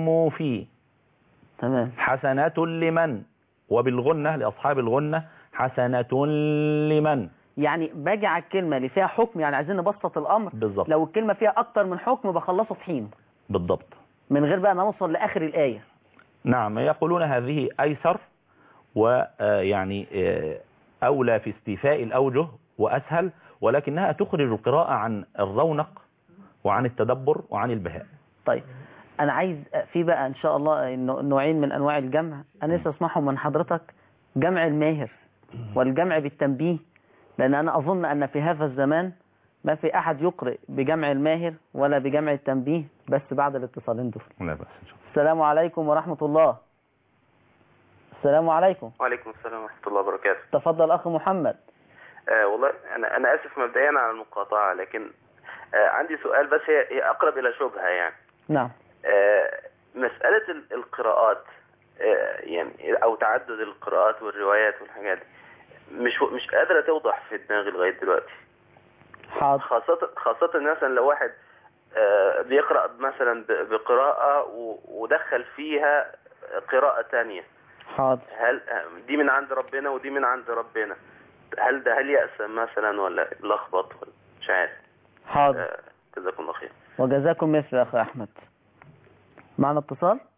تمام. حسنات لمن، وبالغنة لأصحاب الغنة حسنة لمن. يعني باجي على الكلمة اللي فيها حكم، يعني عايزين نبسط الأمر. بالضبط. لو الكلمة فيها أكتر من حكم بخلصه في حين. بالضبط. من غير بقى ما نوصل لآخر الآية. نعم. يقولون هذه أيسر، ويعني أولى في استيفاء الأوجه وأسهل، ولكنها تخرج القراءة عن الرونق وعن التدبر وعن البهاء. طيب أنا عايز في بقى إن شاء الله نوعين من أنواع الجمع أنا لسه أسمعهم من حضرتك، جمع الماهر والجمع بالتنبيه، لأن أنا أظن أن في هذا الزمان ما في أحد يقرئ بجمع الماهر ولا بجمع التنبيه، بس بعد الاتصالين دول. لا بس. السلام عليكم ورحمة الله. السلام عليكم. وعليكم السلام ورحمة الله وبركاته. تفضل أخ محمد. والله أنا آسف مبدئيا على المقاطعة، لكن عندي سؤال، بس هي أقرب إلى شبهة يعني. نعم. مسألة القراءات يعني أو تعدد القراءات والروايات والحاجات دي مش قادرة توضح في دماغي لغاية دلوقتي. حاضر. خاصة مثلا لو واحد بيقرأ مثلا بقراءة ودخل فيها قراءة تانية. حاضر. هل دي من عند ربنا ودي من عند ربنا؟ هل يأسم مثلا ولا لخبط ولا مش عارف؟ حاضر. جزاكم الله خير. وجزاكم مثل أخي أحمد. معنا اتصال؟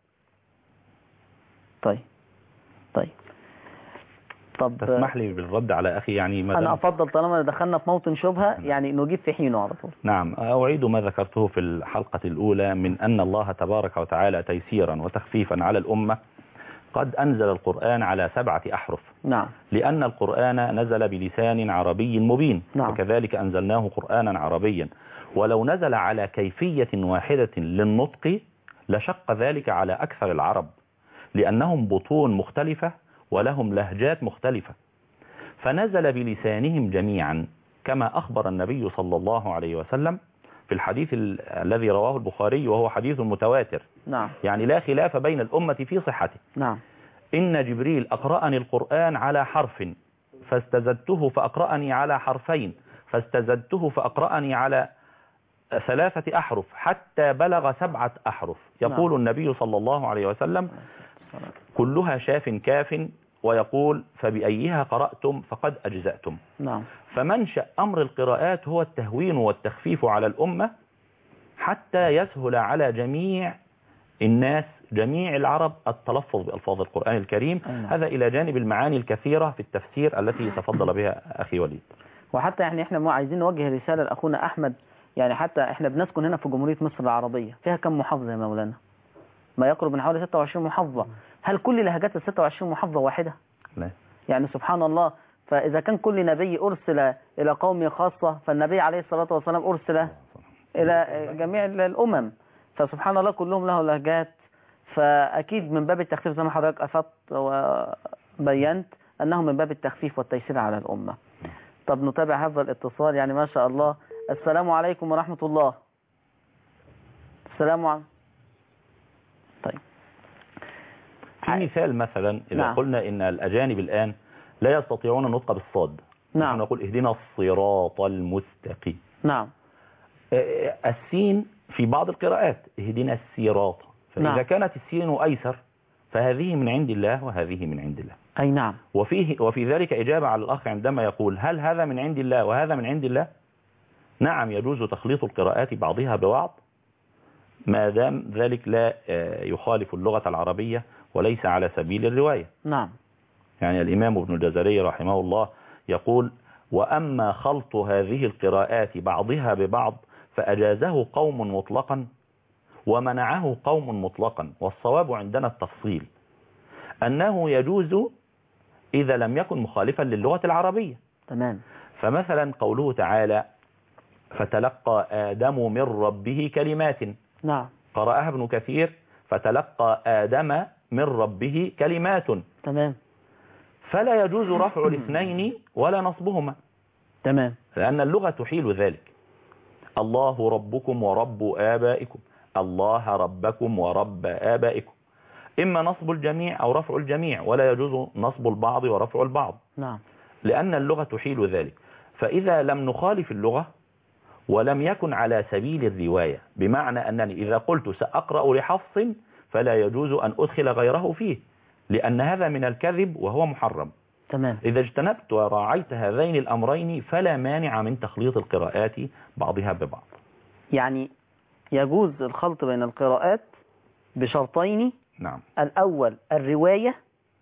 طيب طب تسمح لي بالرد على أخي يعني أنا أفضل طالما دخلنا في موطن شبهة يعني نجيب في حينه على طول. نعم، أعيد ما ذكرته في الحلقة الأولى من أن الله تبارك وتعالى تيسيرا وتخفيفا على الأمة قد أنزل القرآن على 7 أحرف. نعم. لأن القرآن نزل بلسان عربي مبين. نعم. وكذلك أنزلناه قرآنا عربيا، ولو نزل على كيفية واحدة للنطق لشق ذلك على أكثر العرب، لأنهم بطون مختلفة ولهم لهجات مختلفة، فنزل بلسانهم جميعا كما أخبر النبي صلى الله عليه وسلم في الحديث الذي رواه البخاري وهو حديث متواتر. نعم. يعني لا خلاف بين الأمة في صحته. نعم. إن جبريل أقرأني القرآن على حرف فاستزدته فأقرأني على حرفين فاستزدته فأقرأني على 3 أحرف حتى بلغ 7 أحرف. يقول النبي صلى الله عليه وسلم كلها شاف كاف، ويقول فبأيها قرأتم فقد أجزأتم. نعم. فمنشأ أمر القراءات هو التهوين والتخفيف على الأمة حتى يسهل على جميع الناس جميع العرب التلفظ بألفاظ القرآن الكريم. هذا إلى جانب المعاني الكثيرة في التفسير التي تفضل بها أخي وليد. وحتى يعني احنا عايزين نوجه رسالة لأخونا أحمد، يعني حتى احنا بنسكن هنا في جمهورية مصر العربية، فيها كم محافظة يا مولانا؟ ما يقرب من حوالي 26 محافظة. هل كل لهجات ال 26 محافظة واحدة؟ لا. يعني سبحان الله، فإذا كان كل نبي أرسل إلى قوم خاصة، فالنبي عليه الصلاة والسلام أرسل إلى جميع الأمم، فسبحان الله كلهم له لهجات. فأكيد من باب التخفيف زي ما حضرتك أفدت وبينت أنه من باب التخفيف والتيسير على الأمة. طب نتابع هذا الاتصال، يعني ما شاء الله. السلام عليكم ورحمة الله. السلام عليكم. طيب، في مثال مثلا إذا نعم. قلنا إن الأجانب الآن لا يستطيعون النطق بالصاد. نعم. نقول اهدنا الصراط المستقيم. نعم. السين في بعض القراءات اهدنا الصراط، فإذا نعم. كانت السين أيسر فهذه من عند الله وهذه من عند الله. أي نعم. وفي ذلك إجابة على الأخ عندما يقول هل هذا من عند الله وهذا من عند الله؟ نعم، يجوز تخليط القراءات بعضها ببعض ما دام ذلك لا يخالف اللغة العربية وليس على سبيل الرواية. نعم. يعني الإمام ابن الجزري رحمه الله يقول وأما خلط هذه القراءات بعضها ببعض فأجازه قوم مطلقا ومنعه قوم مطلقا، والصواب عندنا التفصيل أنه يجوز إذا لم يكن مخالفا للغة العربية. تمام. فمثلا قوله تعالى فتلقى آدم من ربه كلمات. نعم. قرأها ابن كثير فتلقى آدم من ربه كلمات. تمام. فلا يجوز رفع الاثنين ولا نصبهما. تمام. لأن اللغة تحيل ذلك. الله ربكم ورب آبائكم، الله ربكم ورب آبائكم، إما نصب الجميع أو رفع الجميع، ولا يجوز نصب البعض ورفع البعض. نعم. لأن اللغة تحيل ذلك. فإذا لم نخالف اللغة ولم يكن على سبيل الرواية، بمعنى أنني إذا قلت سأقرأ لحفص فلا يجوز أن أدخل غيره فيه، لأن هذا من الكذب وهو محرم. تمام. إذا اجتنبت وراعيت هذين الأمرين فلا مانع من تخليط القراءات بعضها ببعض. يعني يجوز الخلط بين القراءات بشرطين. نعم. الأول الرواية،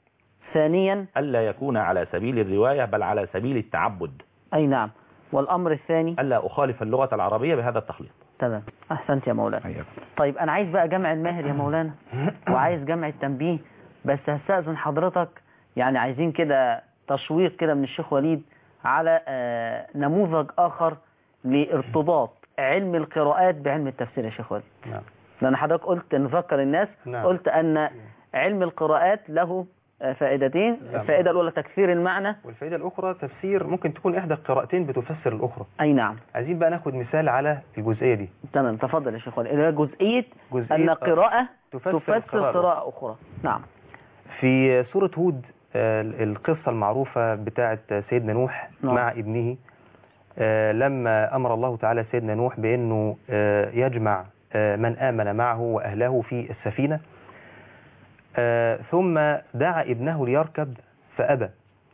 ثانيا ألا يكون على سبيل الرواية بل على سبيل التعبد. أي نعم. والأمر الثاني ألا أخالف اللغة العربية بهذا التخليط. تمام. أحسنت يا مولانا. طيب أنا عايز بقى جمع الماهر يا مولانا وعايز جمع التنبيه، بس هستأذن حضرتك، يعني عايزين كده تشويق كده من الشيخ وليد على نموذج آخر لارتباط علم القراءات بعلم التفسير يا شيخ وليد. نعم. لأن حضرتك قلت نذكر الناس. نعم. قلت أن علم القراءات له فائدتين. نعم. الفائدة الأولى تكثير المعنى، والفائدة الأخرى تفسير، ممكن تكون إحدى القراءتين بتفسر الأخرى. أي نعم. عايزين بقى ناخد مثال على الجزئية دي. تمام. تفضل يا شيخ وليد. اللي هي جزئية أن قراءة تفسر قراءة أخرى. نعم. في سورة هود القصة المعروفة بتاعة سيدنا نوح مع ابنه، لما أمر الله تعالى سيدنا نوح بأنه يجمع من آمن معه وأهله في السفينة، ثم دعا ابنه ليركب فأبى،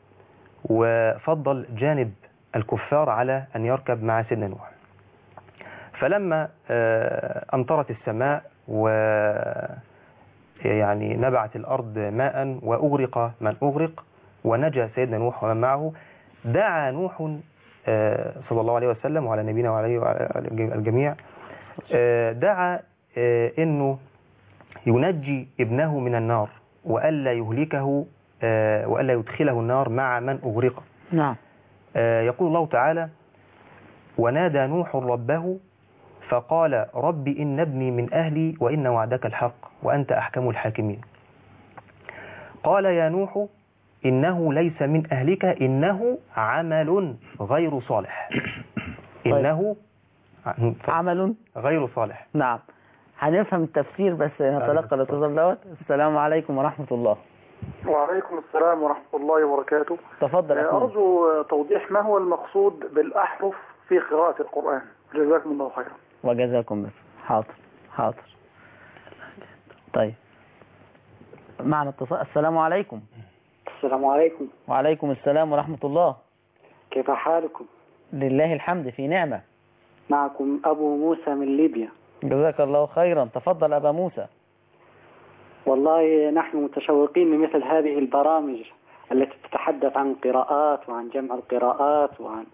وفضل جانب الكفار على أن يركب مع سيدنا نوح. فلما أمطرت السماء يعني نبعت الأرض ماء وأغرق من أغرق ونجا سيدنا نوح ومن معه. دعا نوح صلى الله عليه وسلم وعلى نبينا وعلى الجميع، دعا إنه ينجي ابنه من النار وألا يهلكه وألا يدخله النار مع من أغرق. نعم. يقول الله تعالى: ونادى نوح ربه فقال رب إن ابني من أهلي وإن وعدك الحق وأنت أحكم الحاكمين. قال يا نوح إنه ليس من أهلك إنه عمل غير صالح. إنه عمل غير صالح. نعم. هنفهم التفسير بس نتلقى الاتصال دوت. السلام عليكم ورحمة الله. وعليكم السلام ورحمة الله وبركاته. تفضل. أرجو توضيح ما هو المقصود بالأحرف في قراءة القرآن. جزاكم الله خيرا. وجزاكم بس. حاضر. طيب معنا اتصال. السلام عليكم. السلام عليكم. وعليكم السلام ورحمة الله. كيف حالكم؟ لله الحمد، في نعمة. معكم أبو موسى من ليبيا. جزاك الله خيرا. تفضل أبا موسى. والله نحن متشوقين لمثل هذه البرامج التي تتحدث عن القراءات وعن جمع القراءات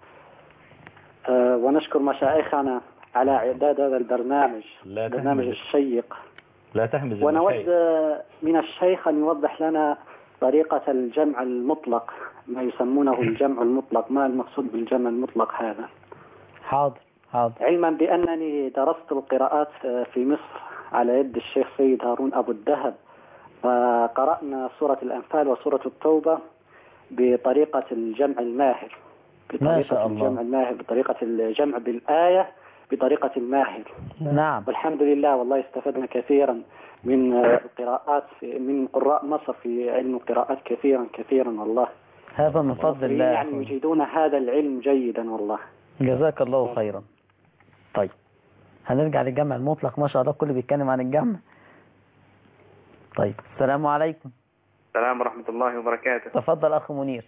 ونشكر مشايخنا على إعداد هذا البرنامج الشيق. لا تهمز. ونود من الشيخ أن يوضح لنا طريقة الجمع المطلق، ما يسمونه الجمع المطلق، ما المقصود بالجمع المطلق هذا؟ حاضر. علما بأنني درست القراءات في مصر على يد الشيخ سيد هارون أبو الدهب، فقرأنا سورة الأنفال وسورة التوبة بطريقة الجمع الماهر، بطريقة الجمع بالآية بطريقة الماهر. نعم. والحمد لله والله استفدنا كثيرا من القراءات من قراء مصر في علم القراءات كثيرا والله. هذا من فضل الله. يعني يجيدون هذا العلم جيدا والله. جزاك الله خيرا. طيب هنرجع للجمع المطلق. ما شاء الله كل بيتكلم عن الجمع. طيب السلام عليكم. السلام ورحمة الله وبركاته. تفضل أخ منير.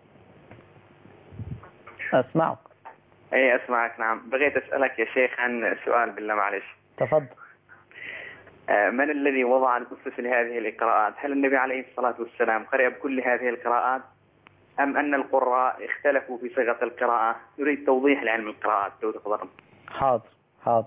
أسمعك. أي أسمعك. نعم. بغيت أسألك يا شيخ عن سؤال بالله معلش. تفضل. من الذي وضع الأسس لهذه القراءات؟ هل النبي عليه الصلاة والسلام قرأ بكل هذه القراءات أم أن القراء اختلفوا في صيغة القراءة؟ يريد توضيح لعلم القراءات لو تقدر. حاضر.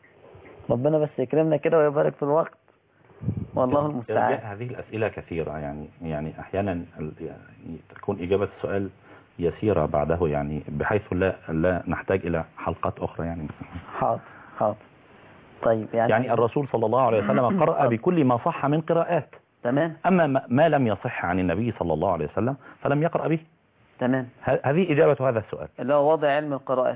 ربنا بس يكرمنا كده ويبارك في الوقت، والله المستعان. هذه الأسئلة كثيرة يعني أحيانا تكون إجابة السؤال يسيرة بعده يعني بحيث لا نحتاج إلى حلقات أخرى يعني. حاضر. طيب يعني الرسول صلى الله عليه وسلم قرأ بكل ما صح من قراءات. تمام. أما ما لم يصح عن النبي صلى الله عليه وسلم فلم يقرأ به. تمام. هذه إجابة هذا السؤال اللي هو وضع علم القراءات.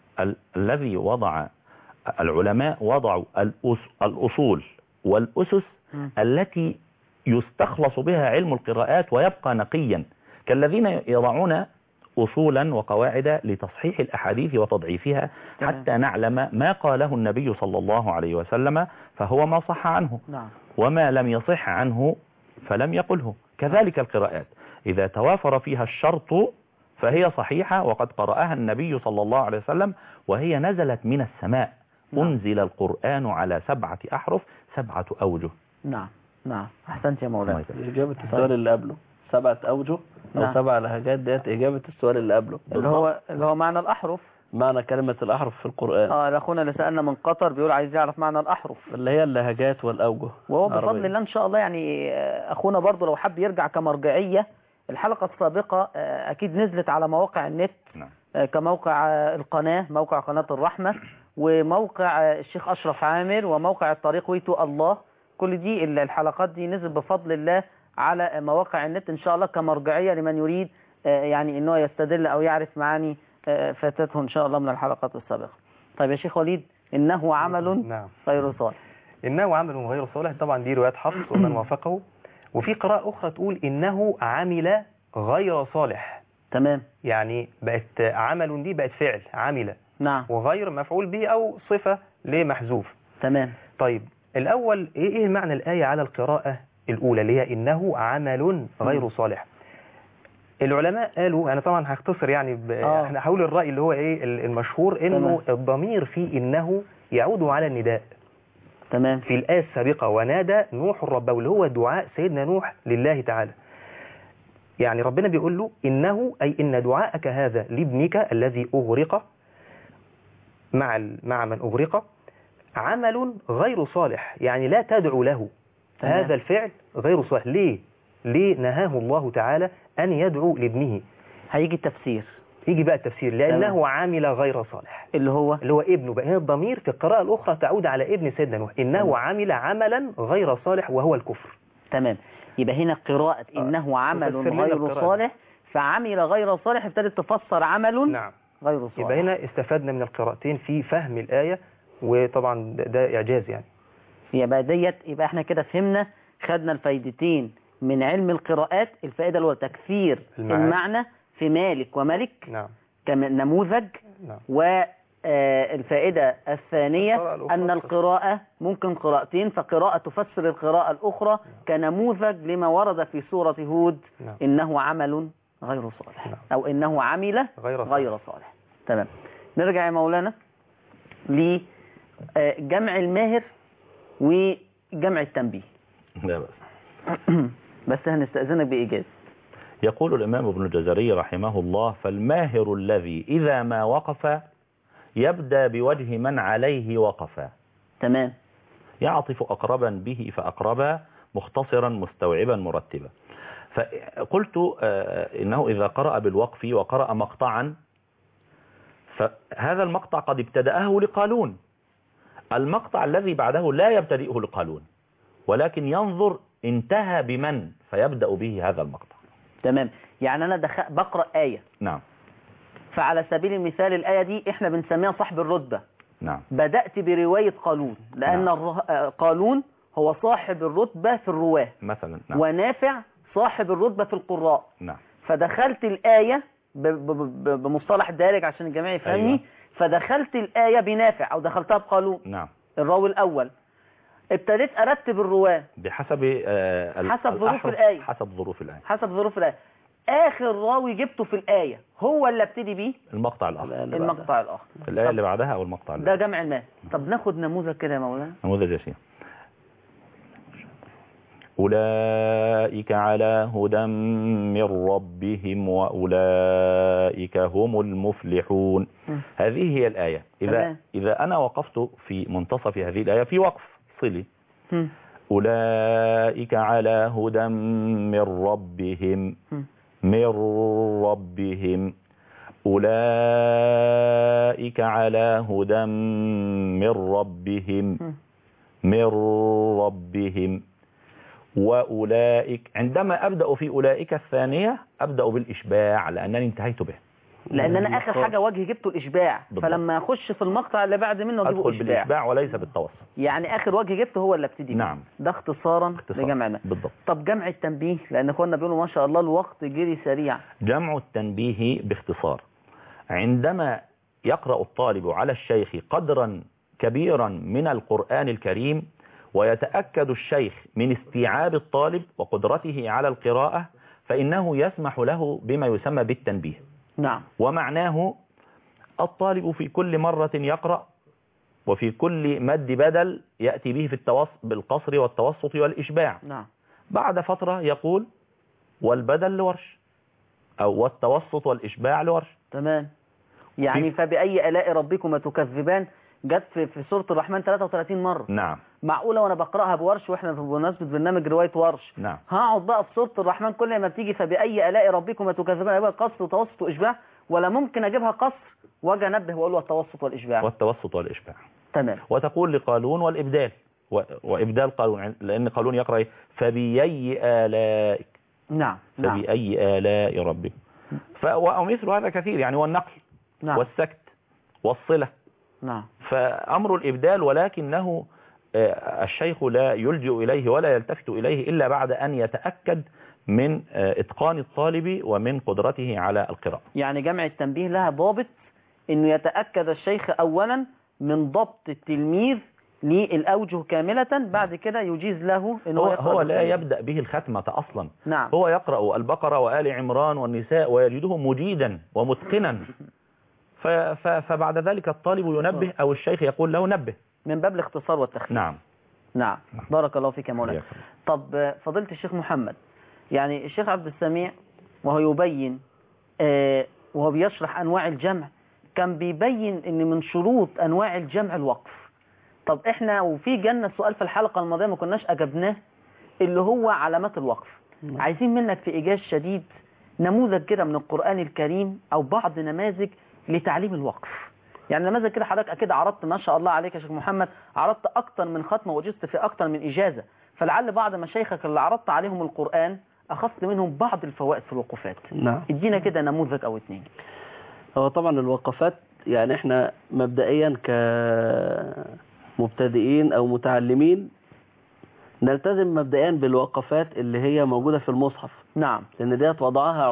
الذي وضع العلماء وضعوا الأصول والأسس التي يستخلص بها علم القراءات ويبقى نقيا، كالذين يضعون أصولا وقواعد لتصحيح الأحاديث وتضعيفها حتى نعلم ما قاله النبي صلى الله عليه وسلم فهو ما صح عنه. نعم. وما لم يصح عنه فلم يقله. كذلك القراءات إذا توافر فيها الشرط فهي صحيحة وقد قرأها النبي صلى الله عليه وسلم وهي نزلت من السماء. أنزل القرآن على 7 أحرف 7 أوجه. نعم. أحسنت يا مولانا. إجابة السؤال اللي قبله 7 أوجه أو 7 لهجات ديت إجابة السؤال اللي قبله اللي هو معنى الأحرف، معنى كلمة الأحرف في القرآن. أخونا اللي سألنا من قطر بيقول عايز يعرف معنى الأحرف اللي هي اللهجات والأوجه، وهو بفضل الله إن شاء الله يعني أخونا برضو لو حب يرجع كمرجعية الحلقة السابقة أكيد نزلت على مواقع النت. كموقع القناة، موقع قناة الرحمة، وموقع الشيخ أشرف عامر، وموقع الطريق ويتو الله. كل دي الحلقات دي نزل بفضل الله على مواقع النت إن شاء الله كمرجعية لمن يريد يعني إنه يستدل أو يعرف معاني فاتته إن شاء الله من الحلقات السابقة. طيب يا شيخ وليد، إنه عمل غير صالح. إنه عمل غير صالح طبعا دي روايات حفص ومن وافقه، وفي قراءة أخرى تقول إنه عمل غير صالح. تمام. يعني بقت عمل دي بقت فعل عمل. نعم. وغير مفعول به أو صفة لمحذوف. تمام. طيب الأول إيه معنى الآية على القراءة الأولى اللي هي إنه عمل غير صالح؟ العلماء قالوا، أنا طبعا هختصر يعني احنا هقول الرأي اللي هو إيه المشهور، إنه الضمير في إنه يعود على النداء. تمام. في الآية السابقة ونادى نوح ربه، اللي هو دعاء سيدنا نوح لله تعالى. يعني ربنا بيقول له إنه أي إن دعاءك هذا لابنك الذي أغرق مع من أغرق عمل غير صالح، يعني لا تدعو له. تمام. هذا الفعل غير صالح. ليه نهاه الله تعالى أن يدعو لابنه؟ هيجي التفسير، يجي بقى التفسير، لأنه تمام. عامل غير صالح، اللي هو ابنه بقى. هنا الضمير في القراءة الأخرى تعود على ابن سيدنا نوح، إنه عامل عملا غير صالح وهو الكفر. تمام. يبقى هنا قراءة إنه عمل غير صالح، فعمل غير صالح ابتدت تفسر عمل نعم غير صالح. يبقى هنا استفدنا من القراءتين في فهم الآية، وطبعا ده إعجاز يعني. يبقى احنا كده فهمنا، خدنا الفايدتين من علم القراءات. الفائدة الأولى تكثير المعنى في مالك وملك، نعم، كنموذج. نعم. والفائدة الثانية أن القراءة ممكن قراءتين، فقراءة تفسر القراءة الأخرى كنموذج لما ورد في سورة هود، إنه عمل غير صالح، أو إنه عمل غير صالح. تمام. نرجع يا مولانا لجمع الماهر وجمع التنبيه. لا بس بس هنستأذنك بإيجاز. يقول الإمام ابن الجزري رحمه الله: فالماهر الذي إذا ما وقف يبدأ بوجه من عليه وقف. تمام. يعطف أقربا به فأقربا، مختصرا مستوعبا مرتبا. فقلت إنه إذا قرأ بالوقف وقرأ مقطعا، فهذا المقطع قد ابتدأه لقالون، المقطع الذي بعده لا يبتدئه لقالون، ولكن ينظر انتهى بمن فيبدأ به هذا المقطع. تمام. يعني أنا بقرأ آية، نعم، فعلى سبيل المثال الآية دي احنا بنسميها صاحب الرتبة. نعم. بدأت برواية قالون، لأن قالون هو صاحب الرتبة في الرواة مثلا. نعم. ونافع صاحب الرتبة في القراء. نعم. فدخلت الآية بمصطلح دارج عشان الجميع يفهمني. أيوة. فدخلت الآية بنافع أو دخلتها بقالون. نعم. الراوي الأول. ابتديت أرتب الرواة بحسب ظروف الآية. حسب ظروف الآية. آخر راوي جبته في الآية هو اللي ابتدي بيه المقطع الآخر. الآية اللي بعدها أو المقطع ده جمع المال. طب ناخد نموذج كده يا مولانا. نموذج يا شيخ. أولئك على هدى من ربهم وأولئك هم المفلحون. هذه هي الآية. إذا أنا وقفت في منتصف هذه الآية في وقف صلي، أولئك على هدى من ربهم أولئك على هدى من ربهم وأولئك. عندما أبدأ في أولئك الثانية أبدأ بالإشباع، لأنني انتهيت به، لأن أنا آخر حاجة وجه جبته الإشباع. بالضبط. فلما أخش في المقطع اللي بعد منه أجيبه أدخل بالإشباع وليس بالتوسط. يعني آخر وجه جبته هو اللي ابتدي. نعم. ده اختصارا لجمعنا. بالضبط. طب جمع التنبيه، لأن أخواننا بيقولوا ما شاء الله الوقت جري سريع. جمع التنبيه باختصار: عندما يقرأ الطالب على الشيخ قدرا كبيرا من القرآن الكريم ويتأكد الشيخ من استيعاب الطالب وقدرته على القراءة، فإنه يسمح له بما يسمى بالتنبيه. نعم. ومعناه الطالب في كل مرة يقرأ وفي كل مد بدل يأتي به في بالقصر والتوسط والإشباع. نعم. بعد فترة يقول والبدل لورش، أو والتوسط والإشباع لورش. تمام. يعني فبأي آلاء ربكما تكذبان جت في سورة الرحمن 33 مرة. نعم. معقولة وانا بقرأها بورش، واحنا بمناسبة برنامج رواية ورش. نعم. هقعد بقى في سورة الرحمن كل ما بتيجي فبأي آلاء ربكما تكذبان يبقى قصر وتوسط وإشباع، ولا ممكن اجيبها قصر واجي انبه واقول التوسط والإشباع؟ والتوسط والإشباع. تمام. وتقول لقالون والإبدال وإبدال قالون، لأن قالون يقرأ فبأي آلائك. نعم. فبأي آلاء ربك. ومثل هذا كثير يعني، والنقل. نعم. والسكت والصلة. نعم. فأمر الإبدال، ولكنه الشيخ لا يلجئ إليه ولا يلتفت إليه إلا بعد أن يتأكد من إتقان الطالب ومن قدرته على القراءة. يعني جمع التنبيه لها ضابط، إنه يتأكد الشيخ أولا من ضبط التلميذ للأوجه كاملة، بعد كده يجيز له إنه هو لا يبدأ به الختمة أصلا. نعم. هو يقرأ البقرة وآل عمران والنساء ويجده مجيدا ومتقنا، فبعد ذلك الطالب ينبه أو الشيخ يقول له نبه، من باب الاختصار والتخفيف. نعم. نعم، بارك الله فيك يا مولانا. طب فضيلة الشيخ محمد، يعني الشيخ عبد السميع وهو يبين وهو بيشرح أنواع الجمع كان بيبين ان من شروط أنواع الجمع الوقف. طب احنا وفي جالنا سؤال في الحلقة الماضية ما كناش أجبناه اللي هو علامات الوقف. عايزين منك في إيجاز شديد نموذج كده من القرآن الكريم أو بعض نماذج لتعليم الوقف. يعني نماذج كده حضرتك أكيد عرضت، ما شاء الله عليك يا شيخ محمد، عرضت أكتر من ختمة وجزت في أكتر من إجازة، فلعل بعض مشايخك اللي عرضت عليهم القرآن أخذت منهم بعض الفوائد في الوقوفات. نعم. ادينا كده نموذج أو اتنين. هو طبعا الوقفات يعني احنا مبدئيا كمبتدئين أو متعلمين نلتزم مبدئيا بالوقفات اللي هي موجودة في المصحف. نعم. لأن ديت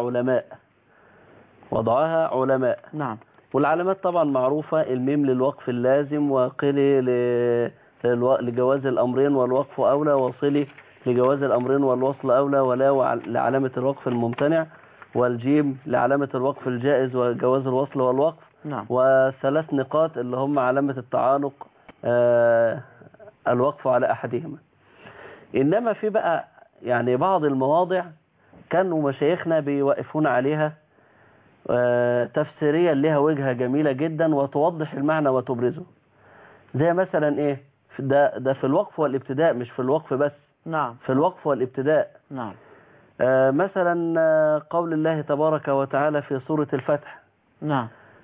وضعها علماء. نعم. والعلامات طبعا معروفة، الميم للوقف اللازم، وقلي لجواز الأمرين والوقف أولى، وصلي لجواز الأمرين والوصل أولى، ولا لعلامة الوقف الممتنع، والجيم لعلامة الوقف الجائز وجواز الوصل والوقف. نعم. وثلاث نقاط اللي هم علامة التعانق الوقف على أحدهما. إنما في بقى يعني بعض المواضع كانوا مشايخنا بيوقفون عليها تفسيريا لها وجهة جميلة جدا وتوضح المعنى وتبرزه. زي مثلا ايه ده في الوقف والابتداء، مش في الوقف بس. نعم. في الوقف والابتداء. نعم. مثلا قول الله تبارك وتعالى في سورة الفتح. نعم.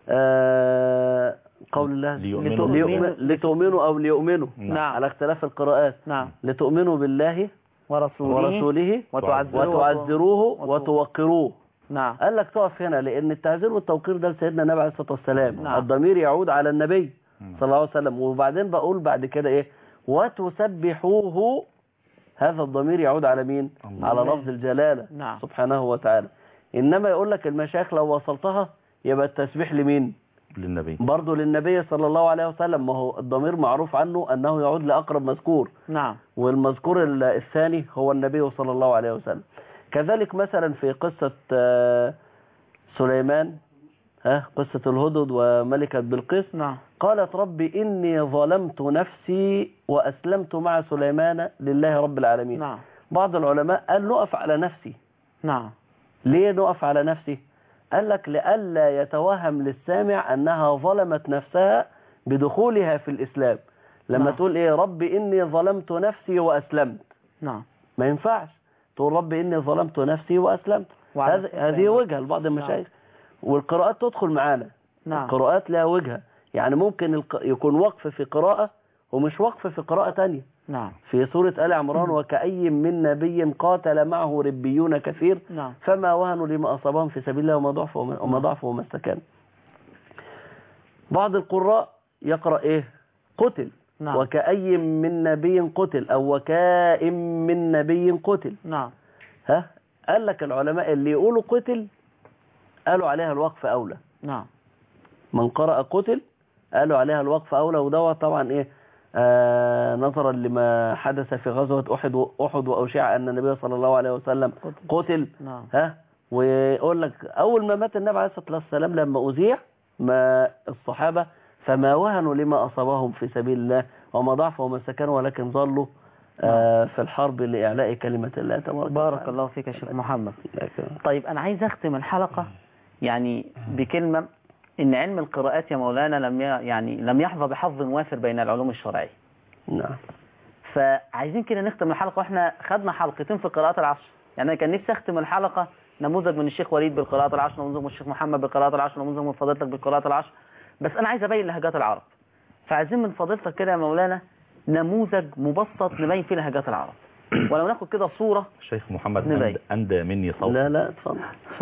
قول الله لتؤمنوا أو ليؤمنوا. نعم. على اختلاف القراءات. نعم. لتؤمنوا بالله ورسوله وتعزروه وتوقروه. نعم. قال لك تقف هنا لأن التعزير والتوقير ده لسيدنا النبي عليه الصلاة والسلام. نعم. الضمير يعود على النبي صلى الله عليه وسلم. وبعدين بقول بعد كده ايه وتسبحوه، هذا الضمير يعود على مين؟ على لفظ الجلالة. نعم. سبحانه وتعالى. إنما يقول لك المشايخ لو وصلتها يبقى التسبيح لمين؟ للنبي، برضه للنبي صلى الله عليه وسلم. ما هو الضمير معروف عنه أنه يعود لأقرب مذكور. نعم. والمذكور الثاني هو النبي صلى الله عليه وسلم. كذلك مثلا في قصة سليمان، قصة الهدهد وملكة بلقيس. نعم. قالت ربي إني ظلمت نفسي وأسلمت مع سليمان لله رب العالمين. نعم. بعض العلماء قال نقف على نفسي. نعم. ليه نقف على نفسي؟ قال لك لئلا يتوهم للسامع أنها ظلمت نفسها بدخولها في الإسلام. لما نعم. تقول إيه ربي إني ظلمت نفسي وأسلمت. نعم. ما ينفعش تقول ربي إني ظلمت نفسي وأسلمت. هذه وجهة لبعض المشايخ. والقراءات تدخل معانا. نعم. القراءات لها وجهة، يعني ممكن يكون وقف في قراءة ومش وقف في قراءة تانية. نعم. في سورة آل عمران وكأي من نبي قاتل معه ربيون كثير. نعم. فما وهنوا لما أصابهم في سبيل الله وما ضعفوا وما استكانوا. بعض القراء يقرأ إيه قتل. نعم. وكأي من نبي قتل أو وكائن من نبي قتل. نعم. قال لك العلماء اللي يقولوا قتل قالوا عليها الوقف أولى. نعم. من قرأ قتل قالوا عليها الوقف أولى. وده طبعا إيه نظرا لما حدث في غزوة أحد وأشيع أن النبي صلى الله عليه وسلم قتل. نعم. ويقول لك أول ما مات النبي عليه الصلاة والسلام لما أذيع ما الصحابة فما وهنوا لما أصابهم في سبيل الله وما ضعفوا وما سكنوا ولكن ظلوا في الحرب لإعلاء كلمة الله تبارك. بارك الله فيك يا شيخ محمد. طيب أنا عايز أختم الحلقة يعني بكلمة إن علم القراءات يا مولانا لم يحظى بحظ وافر بين العلوم الشرعية. نعم. فعايزين كده نختم الحلقة واحنا خدنا حلقتين في قراءات العشر. يعني أنا كان نفسي أختم الحلقة نموذج من الشيخ وليد بالقراءات العشر، نموذج من الشيخ محمد بالقراءات العشر، نموذج من فضيلتك بالقراءات العشر، بس أنا عايز أبين لهجات العرب. فعايزين من فضيلتك كده يا مولانا نموذج مبسط نبين فيه لهجات العرب، ولو ناخد كده صورة. الشيخ محمد أندى مني صوت. لا اتفضل.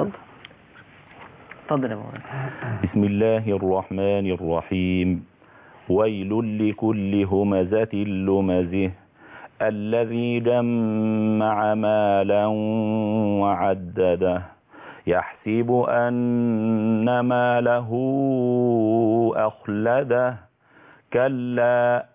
اتفضل يا مولانا. بسم الله الرحمن الرحيم. ويل لكل همزة لمزه الذي جمع مالا وعدده يحسب أن ماله أخلده كلا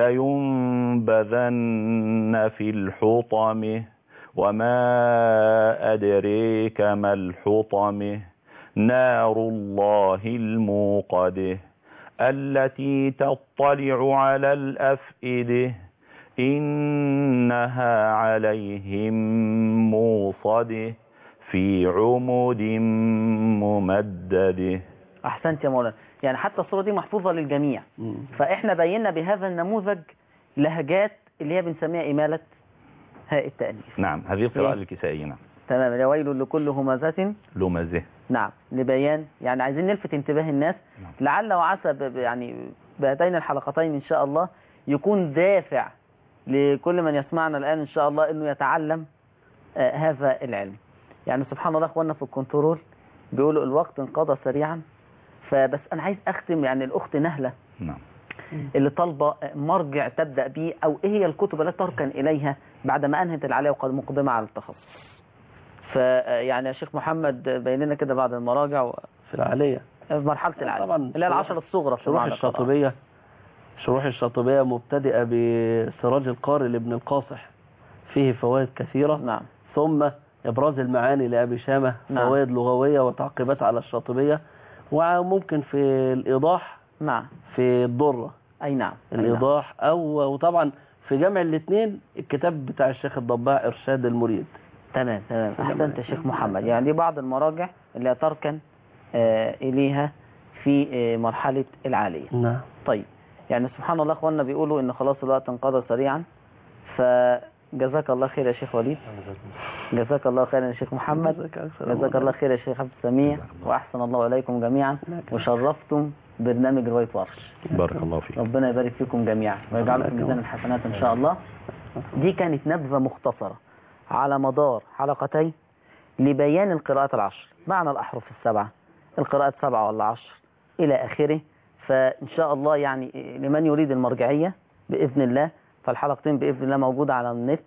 لينبذن في الحطمة وما أدريك ما الحطمة نار الله الموقدة التي تطلع على الأفئدة إنها عليهم موصده في عمد ممدده. أحسنت يا مولانا. يعني حتى الصورة دي محفوظة للجميع. فإحنا بينا بهذا النموذج لهجات اللي هي بنسميها إمالة هاء التأنيث. نعم، هذه القراءة الكسائية. نعم تمام. يا ويل لكل همزة لمزة. نعم، لبيان يعني عايزين نلفت انتباه الناس. نعم. لعل وعسى يعني بهاتين الحلقتين إن شاء الله يكون دافع لكل من يسمعنا الآن إن شاء الله إنه يتعلم هذا العلم. يعني سبحان الله أخواننا في الكنترول بيقولوا الوقت انقضى سريعا. فبس أنا عايز أختم يعني الأخت نهلة. نعم. اللي طالبة مرجع تبدأ به أو إيه هي الكتب التي تركن إليها بعد ما أنهت العالية وقد مقدمة على التخصص. فيعني يا شيخ محمد بين لنا كده بعض المراجع في العالية، في مرحلة العالية طبعا اللي هي العشر الصغرى. شروح الشاطبية مبتدئة بسراج القارئ لابن القاصح، فيه فوائد كثيرة. نعم. ثم إبراز المعاني لأبي شامة، نعم. فوائد لغوية وتعقيبات على الشاطبية. وممكن في الإيضاح. نعم. في الضرة. أي نعم. الإيضاح وطبعا في جمع الاثنين الكتاب بتاع الشيخ الضباع إرشاد المريد. تمام. أحسنت يا شيخ محمد. يعني دي بعض المراجع اللي تركن إليها في مرحلة العالية. نعم. طيب يعني سبحان الله أخواننا بيقولوا إن خلاص الوقت انقضى سريعا. فجزاك الله خير يا شيخ وليد. جزاك الله خير يا شيخ محمد. جزاك الله خير يا شيخ عبد السميع. وأحسن الله إليكم جميعا وشرفتم برنامج رواية ورش. بارك الله فيك. ربنا يبارك فيكم جميعا ويجعلكم في ميزان الحسنات إن شاء الله. دي كانت نبذة مختصرة على مدار حلقتين لبيان القراءات العشر، معنى الأحرف السبعة، القراءات 7 ولا 10 إلى آخره. فإن شاء الله يعني لمن يريد المرجعية بإذن الله فالحلقتين بإذن الله موجودة على النت،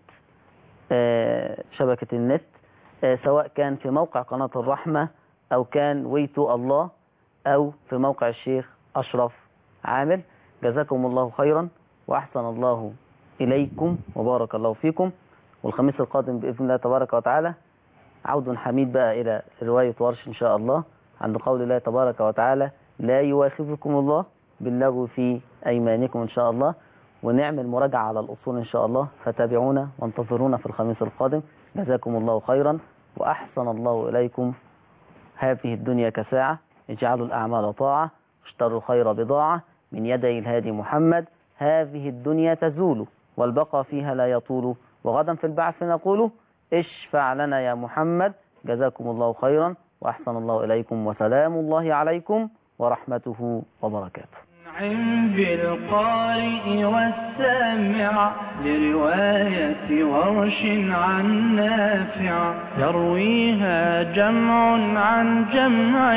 شبكة النت، سواء كان في موقع قناة الرحمة أو كان ويتو الله أو في موقع الشيخ أشرف عامر. جزاكم الله خيرا وأحسن الله إليكم وبارك الله فيكم. والخميس القادم بإذن الله تبارك وتعالى عود حميد بقى إلى رواية ورش إن شاء الله عند قول الله تبارك وتعالى لا يؤاخذكم الله باللغو في أيمانكم إن شاء الله. ونعمل مراجعة على الأصول إن شاء الله. فتابعونا وانتظرونا في الخميس القادم. جزاكم الله خيرا وأحسن الله إليكم. هذه الدنيا كساعة، اجعلوا الأعمال طاعة، اشتروا خير بضاعة من يدي الهادي محمد. هذه الدنيا تزول والبقى فيها لا يطول، وغدا في البعث نقول اشفع لنا يا محمد. جزاكم الله خيرا وأحسن الله إليكم وسلام الله عليكم ورحمته وبركاته. نعم بالقارئ والسامع لرواية ورش عن نافع، يرويها جمع عن جمع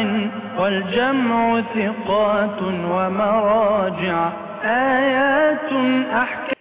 والجمع ثقات ومراجع، آيات أحكام